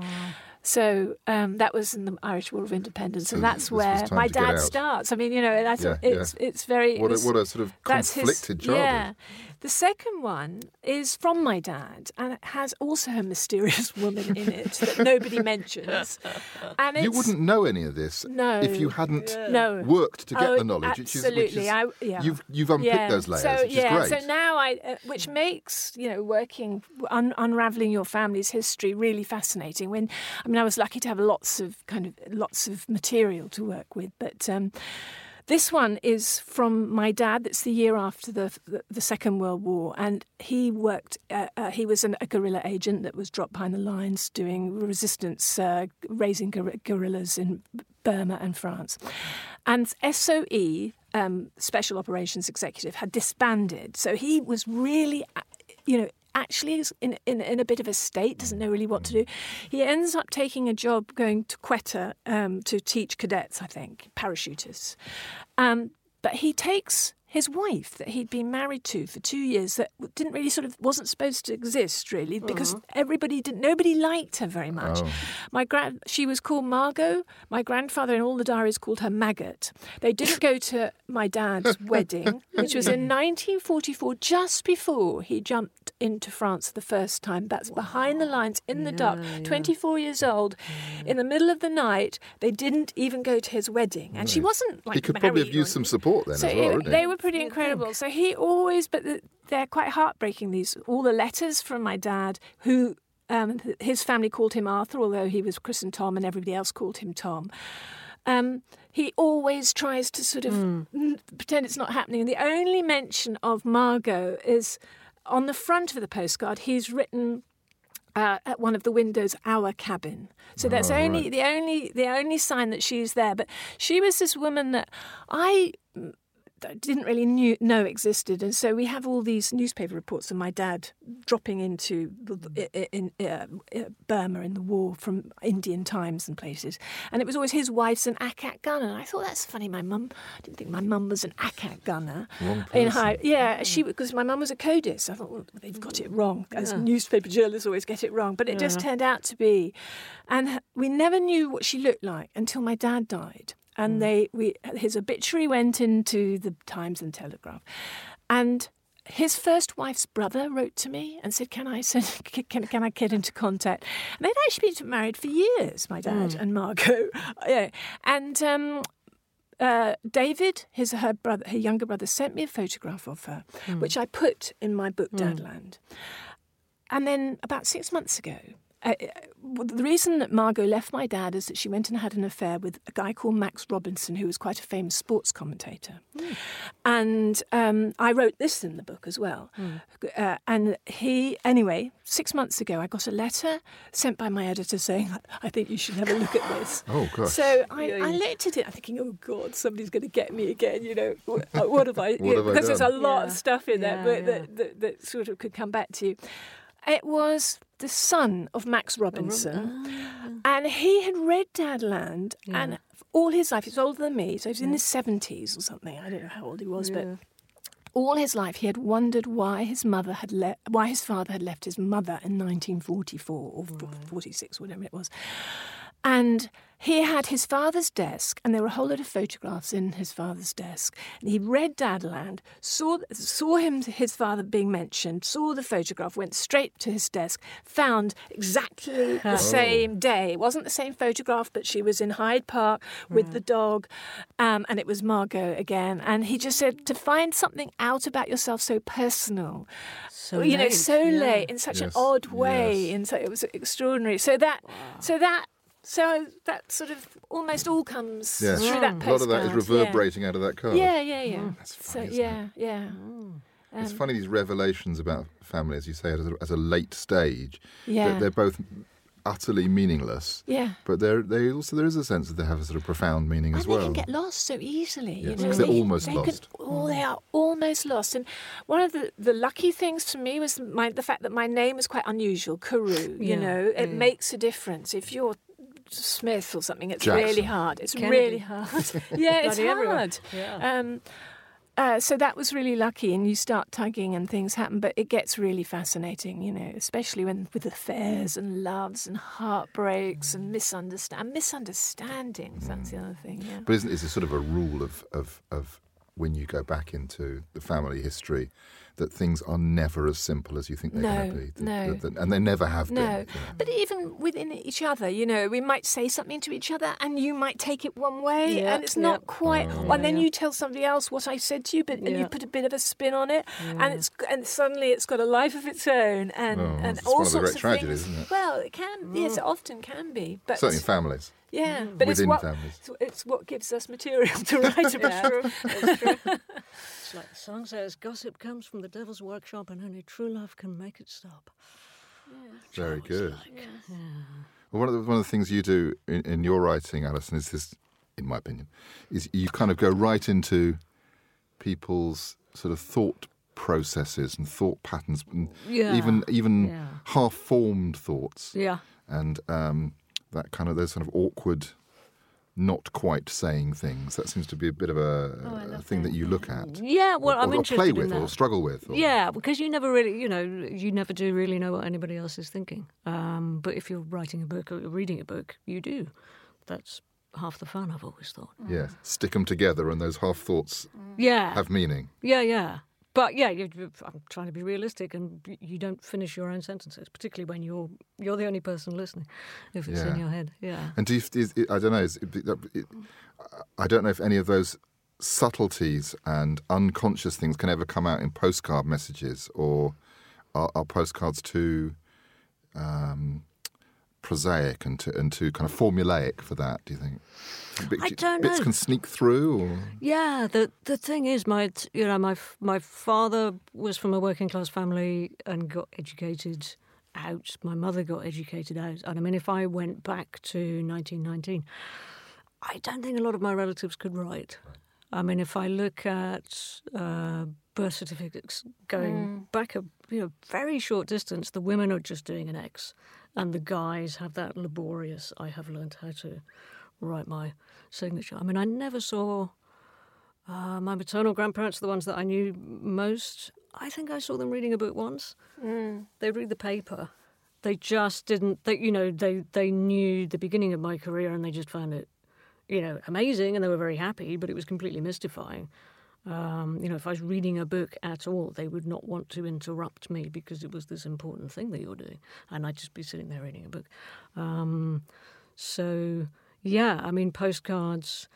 So um, that was in the Irish War of Independence, and So that's this was where time my to get dad out. starts. I mean, you know, that's Yeah, it's yeah. it's very What it a, was- what a sort of that's his- conflicted childhood. Yeah. The second one is from my dad, and it has also a mysterious woman in it that nobody mentions. And You it's, wouldn't know any of this No. if you hadn't No. worked to get Oh, the knowledge. Which is, which absolutely. is, I- yeah. You've you've unpicked Yeah. those layers, so, which yeah, is great. So now I, uh, which makes, you know, working, un- unravelling your family's history really fascinating. When, I mean, I was lucky to have lots of kind of, lots of material to work with, but um, this one is from my dad. It's the year after the the, the Second World War, and he worked. Uh, uh, he was an, a guerrilla agent that was dropped behind the lines, doing resistance, uh, raising guer- guerrillas in Burma and France. And S O E, um, Special Operations Executive, had disbanded. So he was really, uh, you know. Actually is in, in in a bit of a state, doesn't know really what to do. He ends up taking a job going to Quetta um, to teach cadets, I think, parachutists. Um, but he takes his wife that he'd been married to for two years that didn't really sort of wasn't supposed to exist really because everybody didn't nobody liked her very much. Oh. My grand she was called Margot. My grandfather in all the diaries called her Maggot. They didn't go to my dad's wedding, which was in nineteen forty-four, just before he jumped into France the first time. That's behind the lines in the dark, twenty-four years old, in the middle of the night. They didn't even go to his wedding, and she wasn't like he could probably have married used or- some support then so as well, it- wouldn't he? they were pretty incredible. So he always, but the, they're quite heartbreaking. These all the letters from my dad, who um, his family called him Arthur, although he was christened Tom, and everybody else called him Tom. Um, he always tries to sort of mm. pretend it's not happening. And the only mention of Margot is on the front of the postcard. He's written. Uh, at one of the windows, our cabin. So that's Oh, only right. the only the only sign that she's there. But she was this woman that I mm, didn't really knew, know existed, and so we have all these newspaper reports of my dad dropping into the, in, in uh, Burma in the war from Indian Times and places, and it was always his wife's an A C A C gunner. And I thought that's funny. My mum, I didn't think my mum was an A C A C gunner. Wrong In person. high, yeah, she because my mum was a codist. I thought well, they've got it wrong, as newspaper journalists always get it wrong. But it just turned out to be, and we never knew what she looked like until my dad died. And they, we, his obituary went into the Times and Telegraph, and his first wife's brother wrote to me and said, "Can I send? Can, can I get into contact?" And they'd actually been married for years, my dad and Margot, yeah. And um, uh, David, his her brother, her younger brother, sent me a photograph of her, which I put in my book Dadland. And then about six months ago. Uh, well, the reason that Margot left my dad is that she went and had an affair with a guy called Max Robinson, who was quite a famous sports commentator. Mm. And um, I wrote this in the book as well. Mm. Uh, and he, anyway, six months ago, I got a letter sent by my editor saying, I think you should have a look at this. Oh, gosh. So I, I looked at it, I'm thinking, oh, God, somebody's going to get me again, you know. What, what have I... What have I because there's a done? lot Yeah. of stuff in Yeah, there yeah. that, that, that sort of could come back to you. It was the son of Max Robinson, and he had read Dadland, and all his life, he was older than me, so he was in his seventies or something. I don't know how old he was, but all his life he had wondered why his mother had le- why his father had left his mother in nineteen forty-four or forty-six, whatever it was. And he had his father's desk, and there were a whole lot of photographs in his father's desk. And he read Dadland, saw saw him, his father being mentioned, saw the photograph, went straight to his desk, found exactly the same day. It wasn't the same photograph, but she was in Hyde Park with the dog, um, and it was Margot again. And he just said, to find something out about yourself so personal, So you know, late, so yeah. late in such Yes, an odd way, yes. and so it was extraordinary. So that, so that. So that sort of almost all comes Yes. through that A lot of that is postcard, reverberating out of that card. Yeah, yeah, yeah. yeah. That's So funny, isn't yeah, yeah. It's Um, funny, these revelations about family, as you say, as a, as a late stage. Yeah. They're, they're both utterly meaningless. Yeah. But they're, they also there is a sense that they have a sort of profound meaning And as they well. can get lost so easily. Yes, you know? 'cause they're They- almost they can- lost. oh, they are almost lost. And one of the, the lucky things to me was my, the fact that my name was quite unusual, Carew. Yeah, You know, it yeah. makes a difference. If you're Smith or something, it's Jackson. really hard. It's Kennedy. really hard. Yeah, it's Bloody everywhere. hard. Yeah. Um, uh, so that was really lucky, and you start tugging and things happen, but it gets really fascinating, you know, especially when with affairs and loves and heartbreaks and misunderstand misunderstandings. That's the other thing. Yeah. But isn't it a sort of a rule of, of, of when you go back into the family history that things are never as simple as you think they're No, going to be? That- no. that- that- and they never have No, been. you know. but even within each other, you know, we might say something to each other and you might take it one way Yeah, and it's yeah. not quite, Oh. and then Yeah. you tell somebody else what I said to you, but and you Yeah. put a bit of a spin on it, and it's and suddenly it's got a life of its own, and Oh, and it's all one of the sorts great tragedies, things. isn't it? Well, it can, yes, it often can be, but Certainly in families. yeah, but it's within what families. it's, it's what gives us material to write about. It's true. It's like the song says, gossip comes from the devil's workshop and only true love can make it stop. Very good. Well, one of the one of the things you do in, in your writing, Alison, is this, in my opinion, is you kind of go right into people's sort of thought processes and thought patterns, and Yeah. even even Yeah. half-formed thoughts, Yeah. and um, that kind of those kind of awkward, not quite saying things. That seems to be a bit of a, a thing that you look at. Yeah, well, or, I'm or interested play in with that. or struggle with. Or, Yeah, because you never really, you know, you never do really know what anybody else is thinking. Um, but if you're writing a book or reading a book, you do. That's half the fun, I've always thought. yeah. Stick them together, and those half thoughts Yeah. have meaning. Yeah, yeah. But yeah, you, I'm trying to be realistic, and you don't finish your own sentences, particularly when you're you're the only person listening, if it's Yeah. in your head. Yeah. And do you, is, I don't know. Is, it, it, I don't know if any of those subtleties and unconscious things can ever come out in postcard messages, or are, are postcards too um, prosaic and too, and too kind of formulaic for that? Do you think? Bit- I don't bits know. can sneak through, or Yeah, the the thing is, my t- you know my f- my father was from a working class family and got educated out. My mother got educated out, and I mean, if I went back to nineteen nineteen, I don't think a lot of my relatives could write. I mean, if I look at uh, birth certificates going back a you know very short distance, the women are just doing an X, and the guys have that laborious. I have learned how to write my signature. I mean, I never saw uh, my maternal grandparents, the ones that I knew most. I think I saw them reading a book once. Mm. They read the paper. They just didn't. They, you know, they they knew the beginning of my career, and they just found it, you know, amazing, and they were very happy. But it was completely mystifying. Um, you know, if I was reading a book at all, they would not want to interrupt me because it was this important thing that you're doing, and I'd just be sitting there reading a book. Um, so. Yeah, I mean, postcards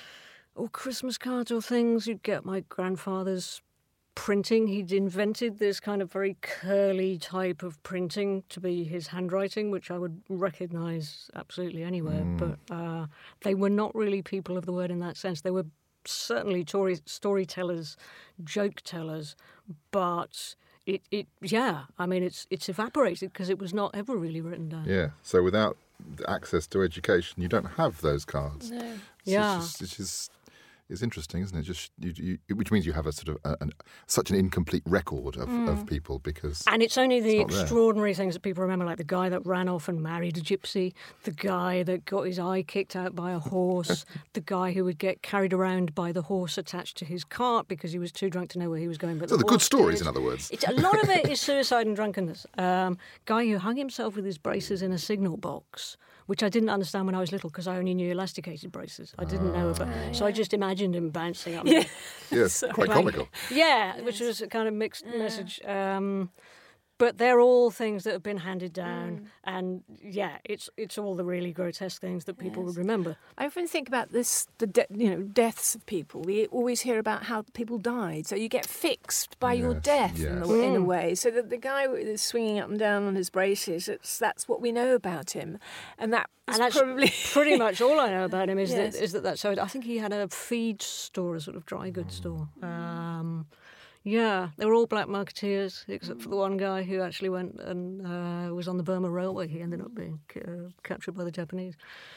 or Christmas cards or things, you'd get my grandfather's printing. He'd invented this kind of very curly type of printing to be his handwriting, which I would recognise absolutely anywhere. Mm. But uh, they were not really people of the word in that sense. They were certainly story- storytellers, joke tellers, but... It, it, yeah, I mean, it's it's evaporated because it was not ever really written down. yeah. So without access to education, you don't have those cards. No. It's Yeah. just, it's just is interesting, isn't it? Just you, you, which means you have a sort of a, an, such an incomplete record of, mm. of people because and it's only the it's extraordinary things that people remember, like the guy that ran off and married a gypsy, the guy that got his eye kicked out by a horse, the guy who would get carried around by the horse attached to his cart because he was too drunk to know where he was going. But so the, the good stories, did. in other words. It's, a lot of it is suicide and drunkenness. Um, guy who hung himself with his braces in a signal box, which I didn't understand when I was little because I only knew elasticated braces. I didn't know about, yeah. so I just imagined him bouncing up. Yeah. Yes, So quite playing. comical. Yeah, Yes. which was a kind of mixed Yeah. message. Um, but they're all things that have been handed down, Mm. and yeah, it's it's all the really grotesque things that people Yes. would remember. I often think about this, the de- you know deaths of people. We always hear about how people died, so you get fixed by your Yes, death in, the, yes. in a Mm. way. So that the guy is swinging up and down on his braces, it's that's what we know about him, and that is And that's probably pretty much all I know about him is Yes. that is that that. So I think he had a feed store, a sort of dry goods store. Um, yeah, they were all black marketeers except for the one guy who actually went and uh, was on the Burma Railway. He ended up being uh, captured by the Japanese.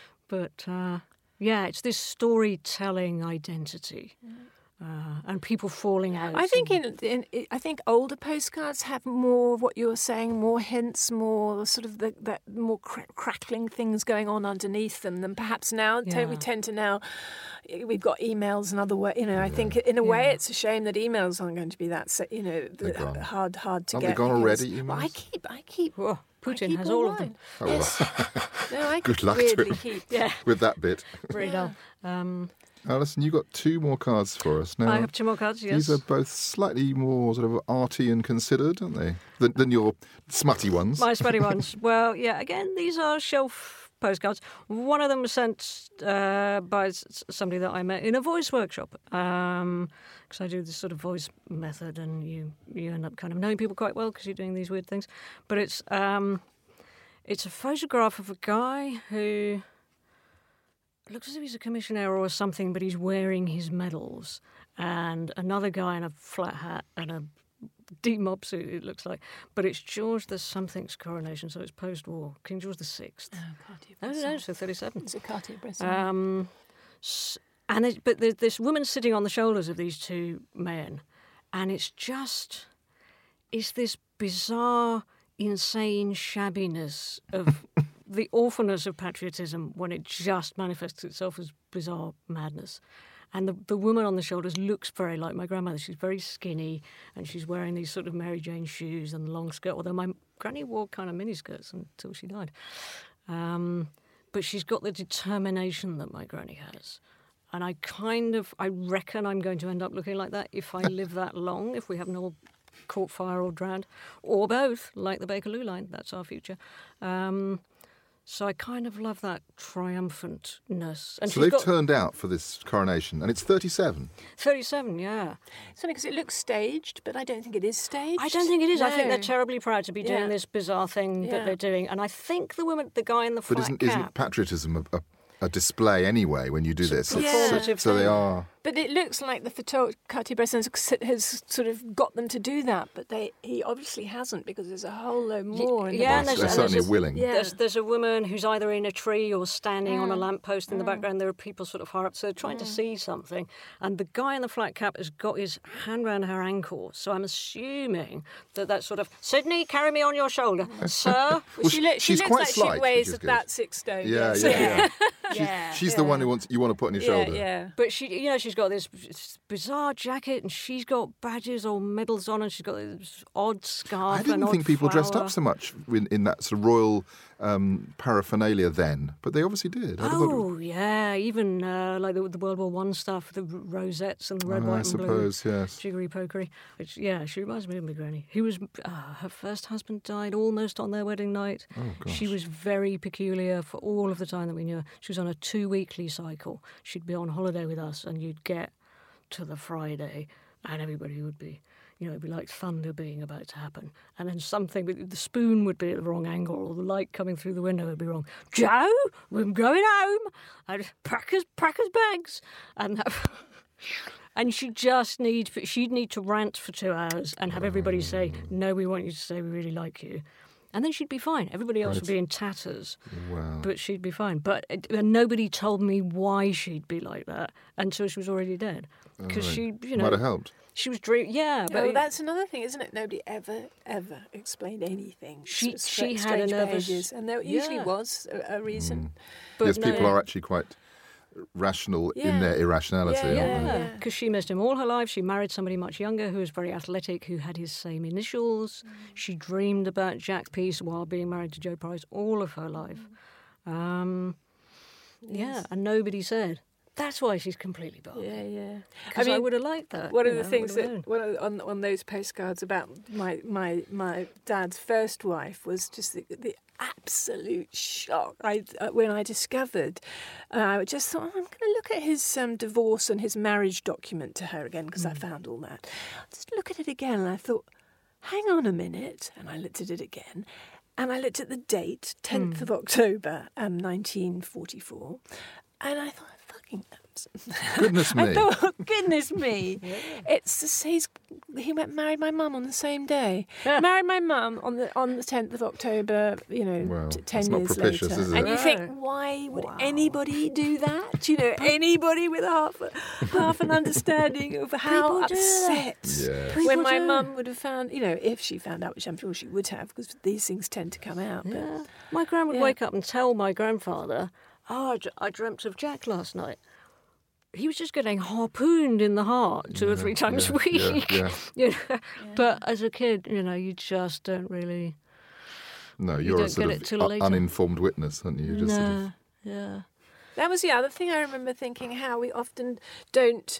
But uh, yeah, it's this storytelling identity. Uh, and people falling out. I think and- in, in I think older postcards have more of what you were saying, more hints, more sort of the that more cra- crackling things going on underneath them than perhaps now. Yeah. We tend to now we've got emails and other way. You know, I think in a way Yeah. it's a shame that emails aren't going to be that se- you know They're gone. hard hard to Aren't they get. gone because- already, Well, I emails? keep I keep. Whoa, I Putin keep has all of mine. them. Oh, Yes. no, I Good luck to weirdly him. keep. Yeah, With that bit. very dull. Um, Alison, you got two more cards for us now. I have two more cards, yes. These are both slightly more sort of arty and considered, aren't they? Than, than your smutty ones. My smutty ones. Well, yeah, again, these are shelf postcards. One of them was sent uh, by s- somebody that I met in a voice workshop. Because I do this sort of voice method, and you, you end up kind of knowing people quite well because you're doing these weird things. But it's um, it's a photograph of a guy who looks as if he's a commissioner or something, but he's wearing his medals. And another guy in a flat hat and a deep mob suit, it looks like. But it's George the something's coronation, so it's post-war. King George the Sixth. Oh, I don't know, so thirty-seven. It's a Cartier-Bresson. Um, s- and it, but there's this woman sitting on the shoulders of these two men, and it's just, it's this bizarre, insane shabbiness of the awfulness of patriotism when it just manifests itself as bizarre madness. And the, the woman on the shoulders looks very like my grandmother. She's very skinny, and she's wearing these sort of Mary Jane shoes and the long skirt, although my granny wore kind of miniskirts until she died. Um, but she's got the determination that my granny has. And I kind of, I reckon I'm going to end up looking like that if I live that long, if we haven't all caught fire or drowned, or both, like the Bakerloo line. That's our future. Um, so I kind of love that triumphantness. And So she's they've got turned out for this coronation, and it's thirty-seven. thirty-seven, yeah. It's funny because it looks staged, but I don't think it is staged. I don't think it is. I think they're No. terribly proud to be doing Yeah. this bizarre thing Yeah. that they're doing. And I think the woman, the guy in the But flat isn't, cap... isn't patriotism a, a, a display anyway when you do this? It's- Yeah. performative So they thing. are... But it looks like the photographer Cartier-Bresson has sort of got them to do that, but they he obviously hasn't because there's a whole load more. In the yeah, and box. there's- They're and certainly there's a- willing. Yeah. There's, there's a woman who's either in a tree or standing on a Mm. lamppost in the background. There are people sort of higher up, so they're trying to see something. And the guy in the flat cap has got his hand round her ankle. So I'm assuming that that's sort of, Sydney, carry me on your shoulder. Sir? Well, she, lo- she she's looks quite like slight, she which weighs is good. about six stone. Yeah, yes. yeah, yeah. She's, Yeah, she's the yeah. one who wants you want to put on your yeah, shoulder. yeah. But she, you know, she's got this bizarre jacket, and she's got badges or medals on, and she's got this odd scarf. I and didn't odd think people dressed flower. up so much in, in that sort of royal um, paraphernalia then, but they obviously did. I'd have thought- Oh yeah, even uh, like the, the World War One stuff, the r- rosettes and the red, Oh, white, I and suppose, blue, yes. jiggery pokery. Which yeah, she reminds me of my granny. Who was uh, her first husband died almost on their wedding night. Oh, gosh. She was very peculiar for all of the time that we knew her. She was on a two weekly cycle. She'd be on holiday with us, and you'd get to the Friday, and everybody would be. You know, it'd be like thunder being about to happen. And then something, the spoon would be at the wrong angle, or the light coming through the window would be wrong. Joe, we're going home. I'd pack us, pack us bags. And that, and she'd just need, she'd need to rant for two hours and have everybody say, no, we want you to say we really like you. And then she'd be fine. Everybody else Right. would be in tatters, Wow. but she'd be fine. But uh, nobody told me why she'd be like that until she was already dead. Because Right. she, you know, Might have helped. she was dream. Yeah, but Oh, that's another thing, isn't it? Nobody ever, ever explained anything. She- S- she strange had a nervous- behaviours, and there usually Yeah. was a, a reason. but Yes, no, people are actually quite rational Yeah. in their irrationality, Yeah, aren't yeah. they? Yeah, because she missed him all her life. She married somebody much younger who was very athletic, who had his same initials. She dreamed about Jack Peace while being married to Joe Price all of her life. Um, Yeah, and nobody said. That's why she's completely bonkers. Yeah, yeah. Because I, would have liked that. One you of the know, I things would have that known. one of, on on those postcards about my my my dad's first wife was just the, the absolute shock. I uh, when I discovered, uh, I just thought, oh, I'm going to look at his um, divorce and his marriage document to her again because I found all that. Just look at it again, and I thought, hang on a minute, and I looked at it again. And I looked at the date, tenth of October, um, nineteen forty-four, and I thought, fucking... Goodness me. I thought, goodness me. It's the, he's, he went married my mum on the same day. Married my mum on the on the tenth of October, you know, Well, t- ten that's not years propitious, later. is it? And you No. think, why would anybody do that? You know, anybody with half a, half an understanding of how People do that. upset Yeah. when People my do. mum would have found, you know, if she found out, which I'm sure she would have, because these things tend to come out. But Yeah. My gran would Yeah. wake up and tell my grandfather, oh, I, d- I dreamt of Jack last night. He was just getting harpooned in the heart two or three times yeah, a week. yeah, You know? But as a kid, you know, you just don't really... No, You you're a don't sort get of it till u- later. uninformed witness, aren't you? You just sort of, no, yeah. that was the other thing I remember thinking, how we often don't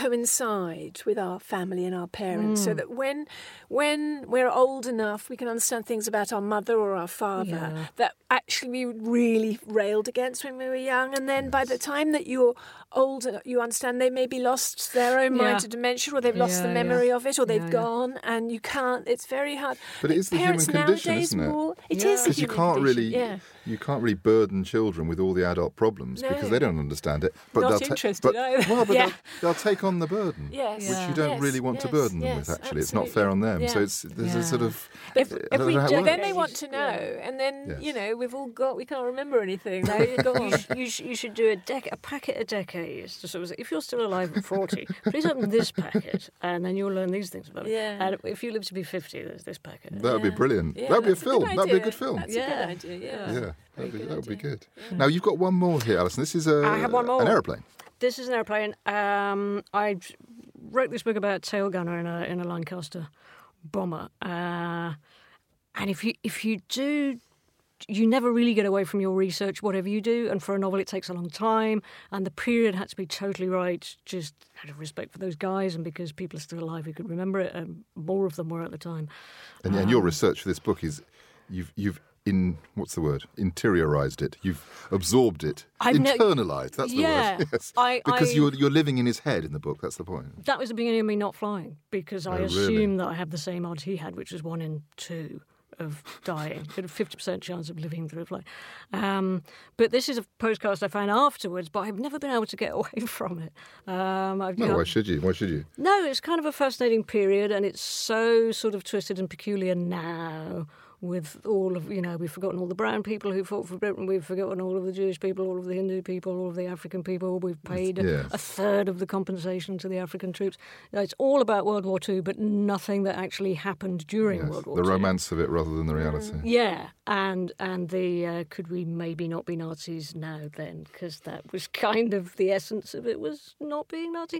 coincide with our family and our parents, Mm. so that when when we're old enough, we can understand things about our mother or our father Yeah. that actually we really railed against when we were young. And then by the time that you're older, you understand they maybe lost their own mind Yeah. to dementia, or they've lost the Yeah, memory yeah. of it, or they've Yeah, yeah. gone, and you can't. It's very hard. But it is the human Parents condition, nowadays isn't it? more, It Yeah. is the because you human can't condition, really, yeah. you can't really burden children with all the adult problems No. because they don't understand it. But Not they'll ta- interested but, either. Well, but Yeah. they'll, they'll take on the burden, Yes. which Yeah. you don't Yes, really want to yes, burden them yes, with. Actually, it's not fair on them. absolutely, So yeah. it's there's a Yeah. sort of If, I if don't we know how it do, works. then they want to know, Yeah. and then Yes. you know we've all got we can't remember anything. No, Now you, you're gone. sh- you, sh- you should do a, dec- a packet a decades. To sort of say, if you're still alive at forty, please open this packet, and then you'll learn these things about it. Yeah. And if you live to be fifty, there's this packet. That would be Yeah. brilliant. Yeah, that would be a that's film. good That would be a idea. good film. That's Yeah. a good idea. Yeah. yeah, that would be, good that would be idea. good. Now you've got one more here, Alison. This is a I have one more. an aeroplane. This is an airplane. Um, I wrote this book about tail gunner in a in a Lancaster bomber, uh, and if you if you do. You never really get away from your research, whatever you do. And for a novel, it takes a long time. And the period had to be totally right, just out of respect for those guys and because people are still alive who could remember it. And more of them were at the time. And, and your research for this book is you've you've in what's the word interiorized it. You've absorbed it, I've ne- internalized. That's the Yeah, word. Yes, I- because I- you're you're living in his head in the book. That's the point. That was the beginning of me not flying because I Oh, really? assumed that I had the same odds he had, which was one in two of dying. Had a fifty percent chance of living through a flight. Um, but this is a postcard I found afterwards, but I've never been able to get away from it. Um, I've, No, why should you? Why should you? No, it's kind of a fascinating period, and it's so sort of twisted and peculiar now. With all of, you know, we've forgotten all the brown people who fought for Britain, we've forgotten all of the Jewish people, all of the Hindu people, all of the African people, we've paid a, Yes. a third of the compensation to the African troops. You know, it's all about World War Two, but nothing that actually happened during Yes, World War the Two. romance of it rather than the reality. Yeah, and and the uh, could we maybe not be Nazis now then? Because that was kind of the essence of it, was not being Nazi.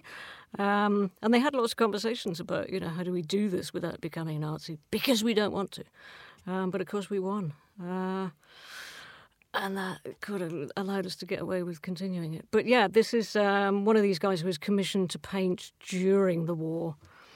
Um, and they had lots of conversations about, you know, how do we do this without becoming Nazi? Because we don't want to. Um, but of course we won. Uh, and that could have allowed us to get away with continuing it. But yeah, this is um, one of these guys who was commissioned to paint during the war.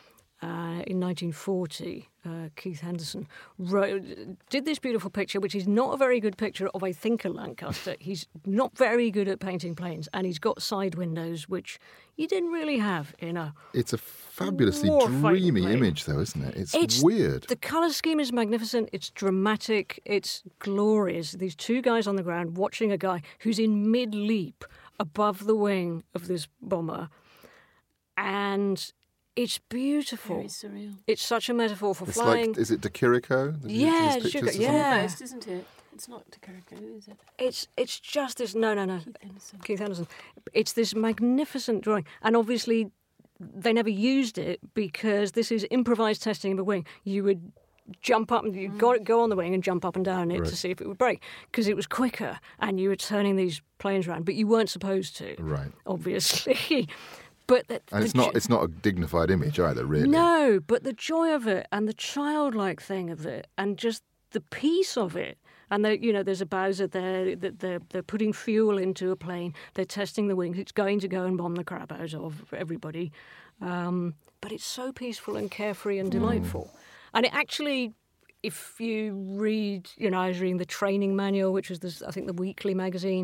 Uh, in nineteen forty, uh, Keith Henderson wrote, did this beautiful picture, which is not a very good picture of, I think, a Lancaster. He's not very good at painting planes, and he's got side windows, which you didn't really have in a... It's a fabulously Warfighting dreamy plane. image, though, isn't it? It's, It's weird. The colour scheme is magnificent. It's dramatic. It's glorious. These two guys on the ground watching a guy who's in mid-leap above the wing of this bomber, and It's beautiful. Very surreal. It's such a metaphor for It's flying. like, is it De Chirico? The- Yeah, these De pictures Chirico, or something? yeah. Almost, isn't it? It's not De Chirico, is it? It's it's just this. No, no, no. Keith Anderson. Keith Anderson. It's this magnificent drawing, and obviously they never used it because this is improvised testing of a wing. You would jump up and you got go on the wing and jump up and down it Right. to see if it would break because it was quicker, and you were turning these planes around, but you weren't supposed to. Right. Obviously. But the, And the it's not jo- it's not a dignified image either, really. No, but the joy of it and the childlike thing of it and just the peace of it. And they, you know, there's a Bowser there that they're they're putting fuel into a plane. They're testing the wings. It's going to go and bomb the crap out of everybody. Um, but it's so peaceful and carefree and delightful. And it actually, if you read, you know, I was reading the training manual, which was this, I think the weekly magazine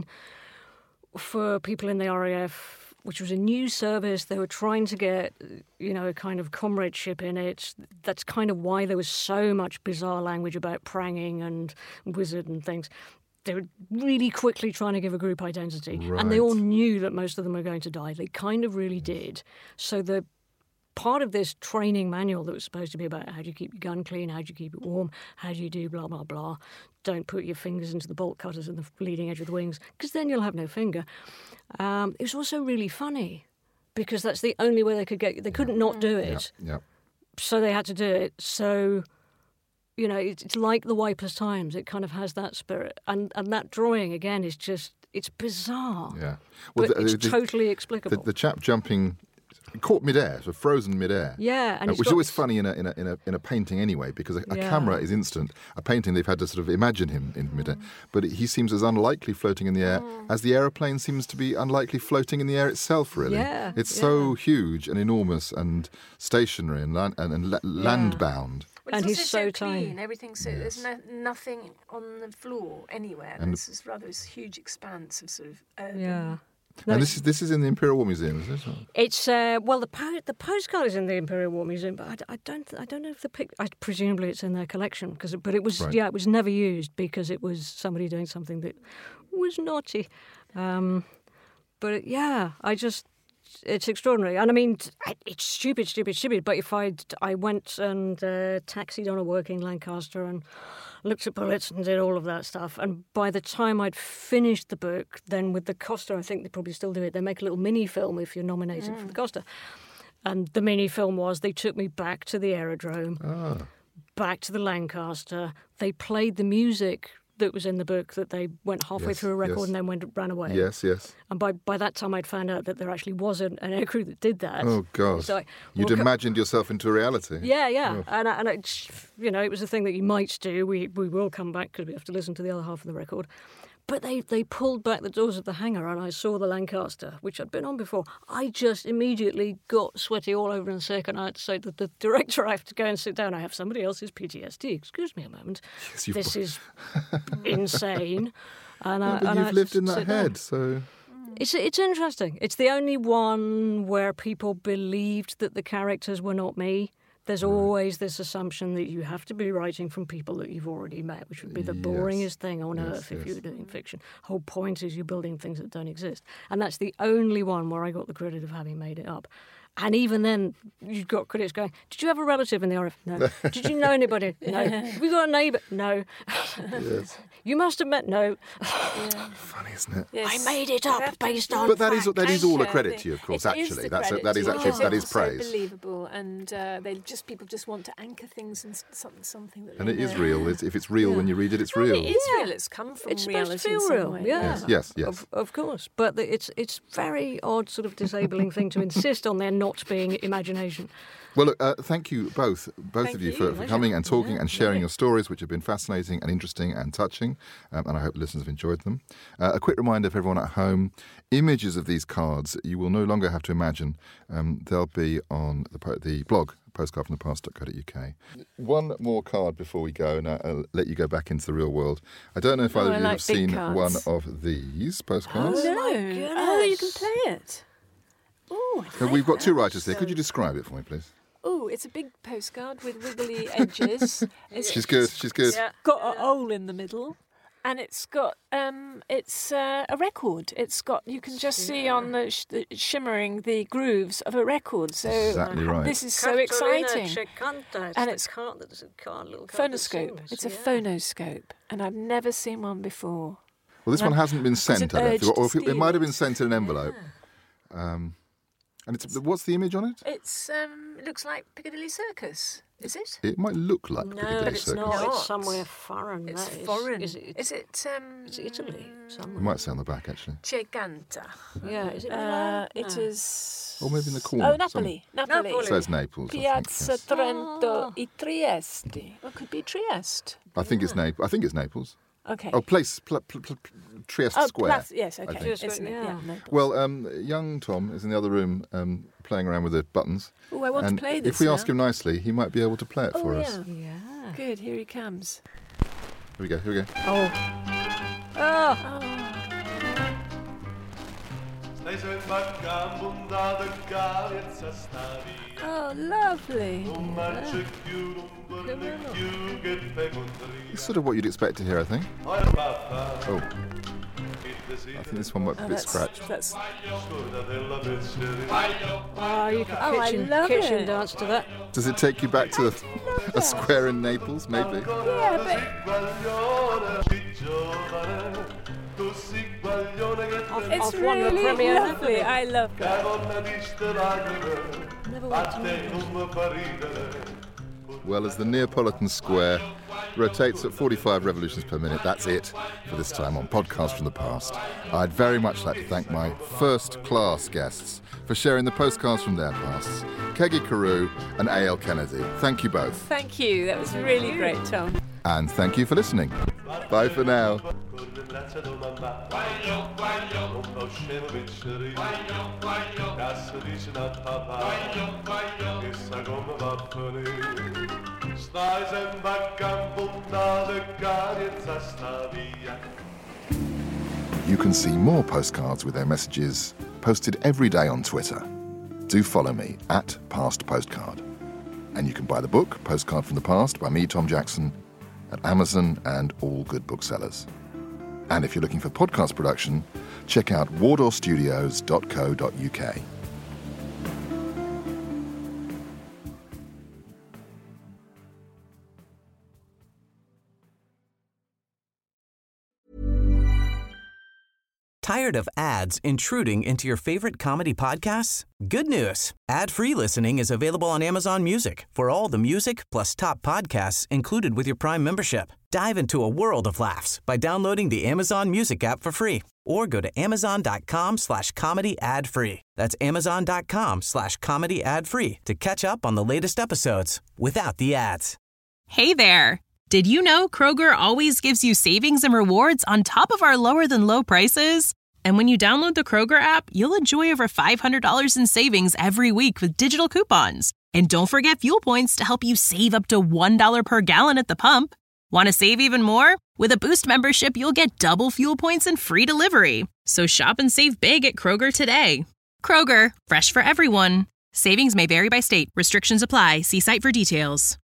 for people in the R A F, which was a new service. They were trying to get, you know, a kind of comradeship in it. That's kind of why there was so much bizarre language about pranging and wizard and things. They were really quickly trying to give a group identity. And they all Right. knew that most of them were going to die. They kind of really did. So the part of this training manual that was supposed to be about how do you keep your gun clean, how do you keep it warm, how do you do blah, blah, blah. Don't put your fingers into the bolt cutters and the leading edge of the wings, because then you'll have no finger. Um, it was also really funny, because that's the only way they could get... They couldn't not do it, Yeah. so they had to do it. So, you know, it's, it's like the Wipers Times. It kind of has that spirit. And, and that drawing, again, is just... It's bizarre, Yeah. but the- it's the- totally the, explicable. the chap jumping caught midair, so frozen midair. Yeah, and Uh, it's which is got always this- funny in a, in a in a in a painting anyway, because a, a Yeah. camera is instant. A painting, they've had to sort of imagine him in midair, Mm. but he seems as unlikely floating in the air as the aeroplane seems to be unlikely floating in the air itself. Really, Yeah, it's so yeah. huge and enormous and stationary and land and, and la- land bound. But And it's he's also so tiny. clean. Everything's so, there's no, nothing on the floor anywhere. And- There's this rather this huge expanse of sort of urban. Yeah. No, And this is this is in the Imperial War Museum, is it? Or- It's uh, well, the po- the postcard is in the Imperial War Museum, but I, d- I don't I don't know if the pic. I, presumably it's in their collection because but it was Right. yeah it was never used because it was somebody doing something that was naughty. Um, but it, yeah, I just it's extraordinary, and I mean t- I- it's stupid, stupid, stupid. But if I I went and uh, taxied on a working Lancaster and looked at bullets and did all of that stuff. And by the time I'd finished the book, then with the Costa, I think they probably still do it, they make a little mini film if you're nominated for the Costa. And the mini film was they took me back to the aerodrome, Ah, back to the Lancaster. They played the music that was in the book that they went halfway Yes, through a record yes. and then went ran away. yes, yes. And by, by that time, I'd found out that there actually was an, an aircrew that did that. Oh God! So I You'd walk up- imagined yourself into reality. Yeah, yeah, Oh. and and it's, you know, it was a thing that you might do. We we will come back because we have to listen to the other half of the record. But they they pulled back the doors of the hangar, and I saw the Lancaster, which I'd been on before. I just immediately got sweaty all over and sick, and I had to say to the director, I have to go and sit down. I have somebody else's P T S D. Excuse me a moment. Yes, you've This got- is insane. And, I, Yeah, but and I you've had lived to in that sit down. head, so It's it's interesting. It's the only one where people believed that the characters were not me. There's always this assumption that you have to be writing from people that you've already met, which would be the Yes. boringest thing on Yes, earth if you yes. were doing fiction. Whole point is you're building things that don't exist. And that's the only one where I got the credit of having made it up. And even then, you've got critics going, did you have a relative in the R A F? No. Did you know anybody? No. Have you got a neighbour? No. yes, You must have met? No. funny, isn't it? Yes. I made it up based on But that is fact, that is and all a show credit that to you, of course. it is Actually, the that's a, credit that to is you actually because that is it's so praise, believable, and uh, they just people just want to anchor things in s- something something that. and they it is know. real. It's, if it's real when you read it, it's Well, real. It is Yeah. real. It's come from It's reality supposed to feel in some real, way. yeah. Yes, yes, yes. Of, of course, but the, it's it's very odd, sort of disabling thing to insist on there not being imagination. Well, look, uh, thank you both, both Thank of you, you. for, for Pleasure. coming and talking Yeah, and sharing lovely. your stories, which have been fascinating and interesting and touching, um, and I hope the listeners have enjoyed them. Uh, a quick reminder for everyone at home, images of these cards you will no longer have to imagine. Um, they'll be on the, po- the blog, postcard from the past dot co dot uk. One more card before we go, and I'll let you go back into the real world. I don't know if Oh, either I of you like have big seen cards. one of these postcards. No. my Oh, you can goodness. play it. Oh, I Uh, like We've got two that. writers here. Could you describe it for me, please? Oh, it's a big postcard with wiggly edges. It's She's good, she's good. Yeah. got a hole in the middle. And it's got um, it's uh, a record. It's got you can just yeah. see on the, sh- the shimmering the grooves of a record. So exactly right. This is so exciting. Cecanta. And it's car, it's a car, little phonoscope. It's a yeah. phonoscope, and I've never seen one before. Well, this and one hasn't been sent. I don't think, or if it, it might have been it. sent in an envelope. Yeah. Um, and it's what's the image on it? It's um, it looks like Piccadilly Circus. Is it? It might look like no, Piccadilly but it's Circus. not. It's somewhere foreign. It's that foreign. Is, is it? Is it? Um, is it Italy? Somewhere. It might say on the back actually. Cecanta. Yeah. Is it? Uh, no. It is. Or maybe in the corner. Oh, Napoli. Some... Napoli. It says Naples. Piazza I think, yes. Trento Oh. e Trieste. Or it could be Trieste. I think it's Naples. I think it's Naples. Okay. Oh, place pl- pl- pl- Trieste oh, Square. Plath- yes, okay. Trieste Isn't it? yeah. Yeah, Naples. Well, um, young Tom is in the other room um, playing around with the buttons. Oh, I want and to play this if we now. ask him nicely, he might be able to play it oh, for yeah. us. Yeah. Good, here he comes. Here we go, here we go. Oh. Oh. Oh. Oh, lovely. It's sort of what you'd expect to hear, I think. Oh. I think this one might be Oh, a bit that's, scratched. that's... Oh, you could Oh, I kitchen, love kitchen it. dance to that. Does it take you back to a square in Naples, maybe? Yeah, but... I've, It's I've won the really premiere. lovely. I love that. Never went to Well, as the Neapolitan Square rotates at forty-five revolutions per minute, that's it for this time on Podcast from the Past. I'd very much like to thank my first-class guests for sharing the postcards from their pasts, Kegi Carew and A L Kennedy. Thank you both. Thank you. That was really great, Tom. And thank you for listening. Bye for now. You can see more postcards with their messages posted every day on Twitter. Do follow me at Past Postcard. And you can buy the book, Postcard from the Past, by me, Tom Jackson, at Amazon and all good booksellers. And if you're looking for podcast production, check out wardour studios dot co dot uk. Tired of ads intruding into your favorite comedy podcasts? Good news. Ad-free listening is available on Amazon Music for all the music plus top podcasts included with your Prime membership. Dive into a world of laughs by downloading the Amazon Music app for free or go to amazon.com slash comedy ad free. That's amazon.com slash comedy ad free to catch up on the latest episodes without the ads. Hey there. Did you know Kroger always gives you savings and rewards on top of our lower than low prices? And when you download the Kroger app, you'll enjoy over five hundred dollars in savings every week with digital coupons. And don't forget fuel points to help you save up to one dollar per gallon at the pump. Want to save even more? With a Boost membership, you'll get double fuel points and free delivery. So shop and save big at Kroger today. Kroger, fresh for everyone. Savings may vary by state. Restrictions apply. See site for details.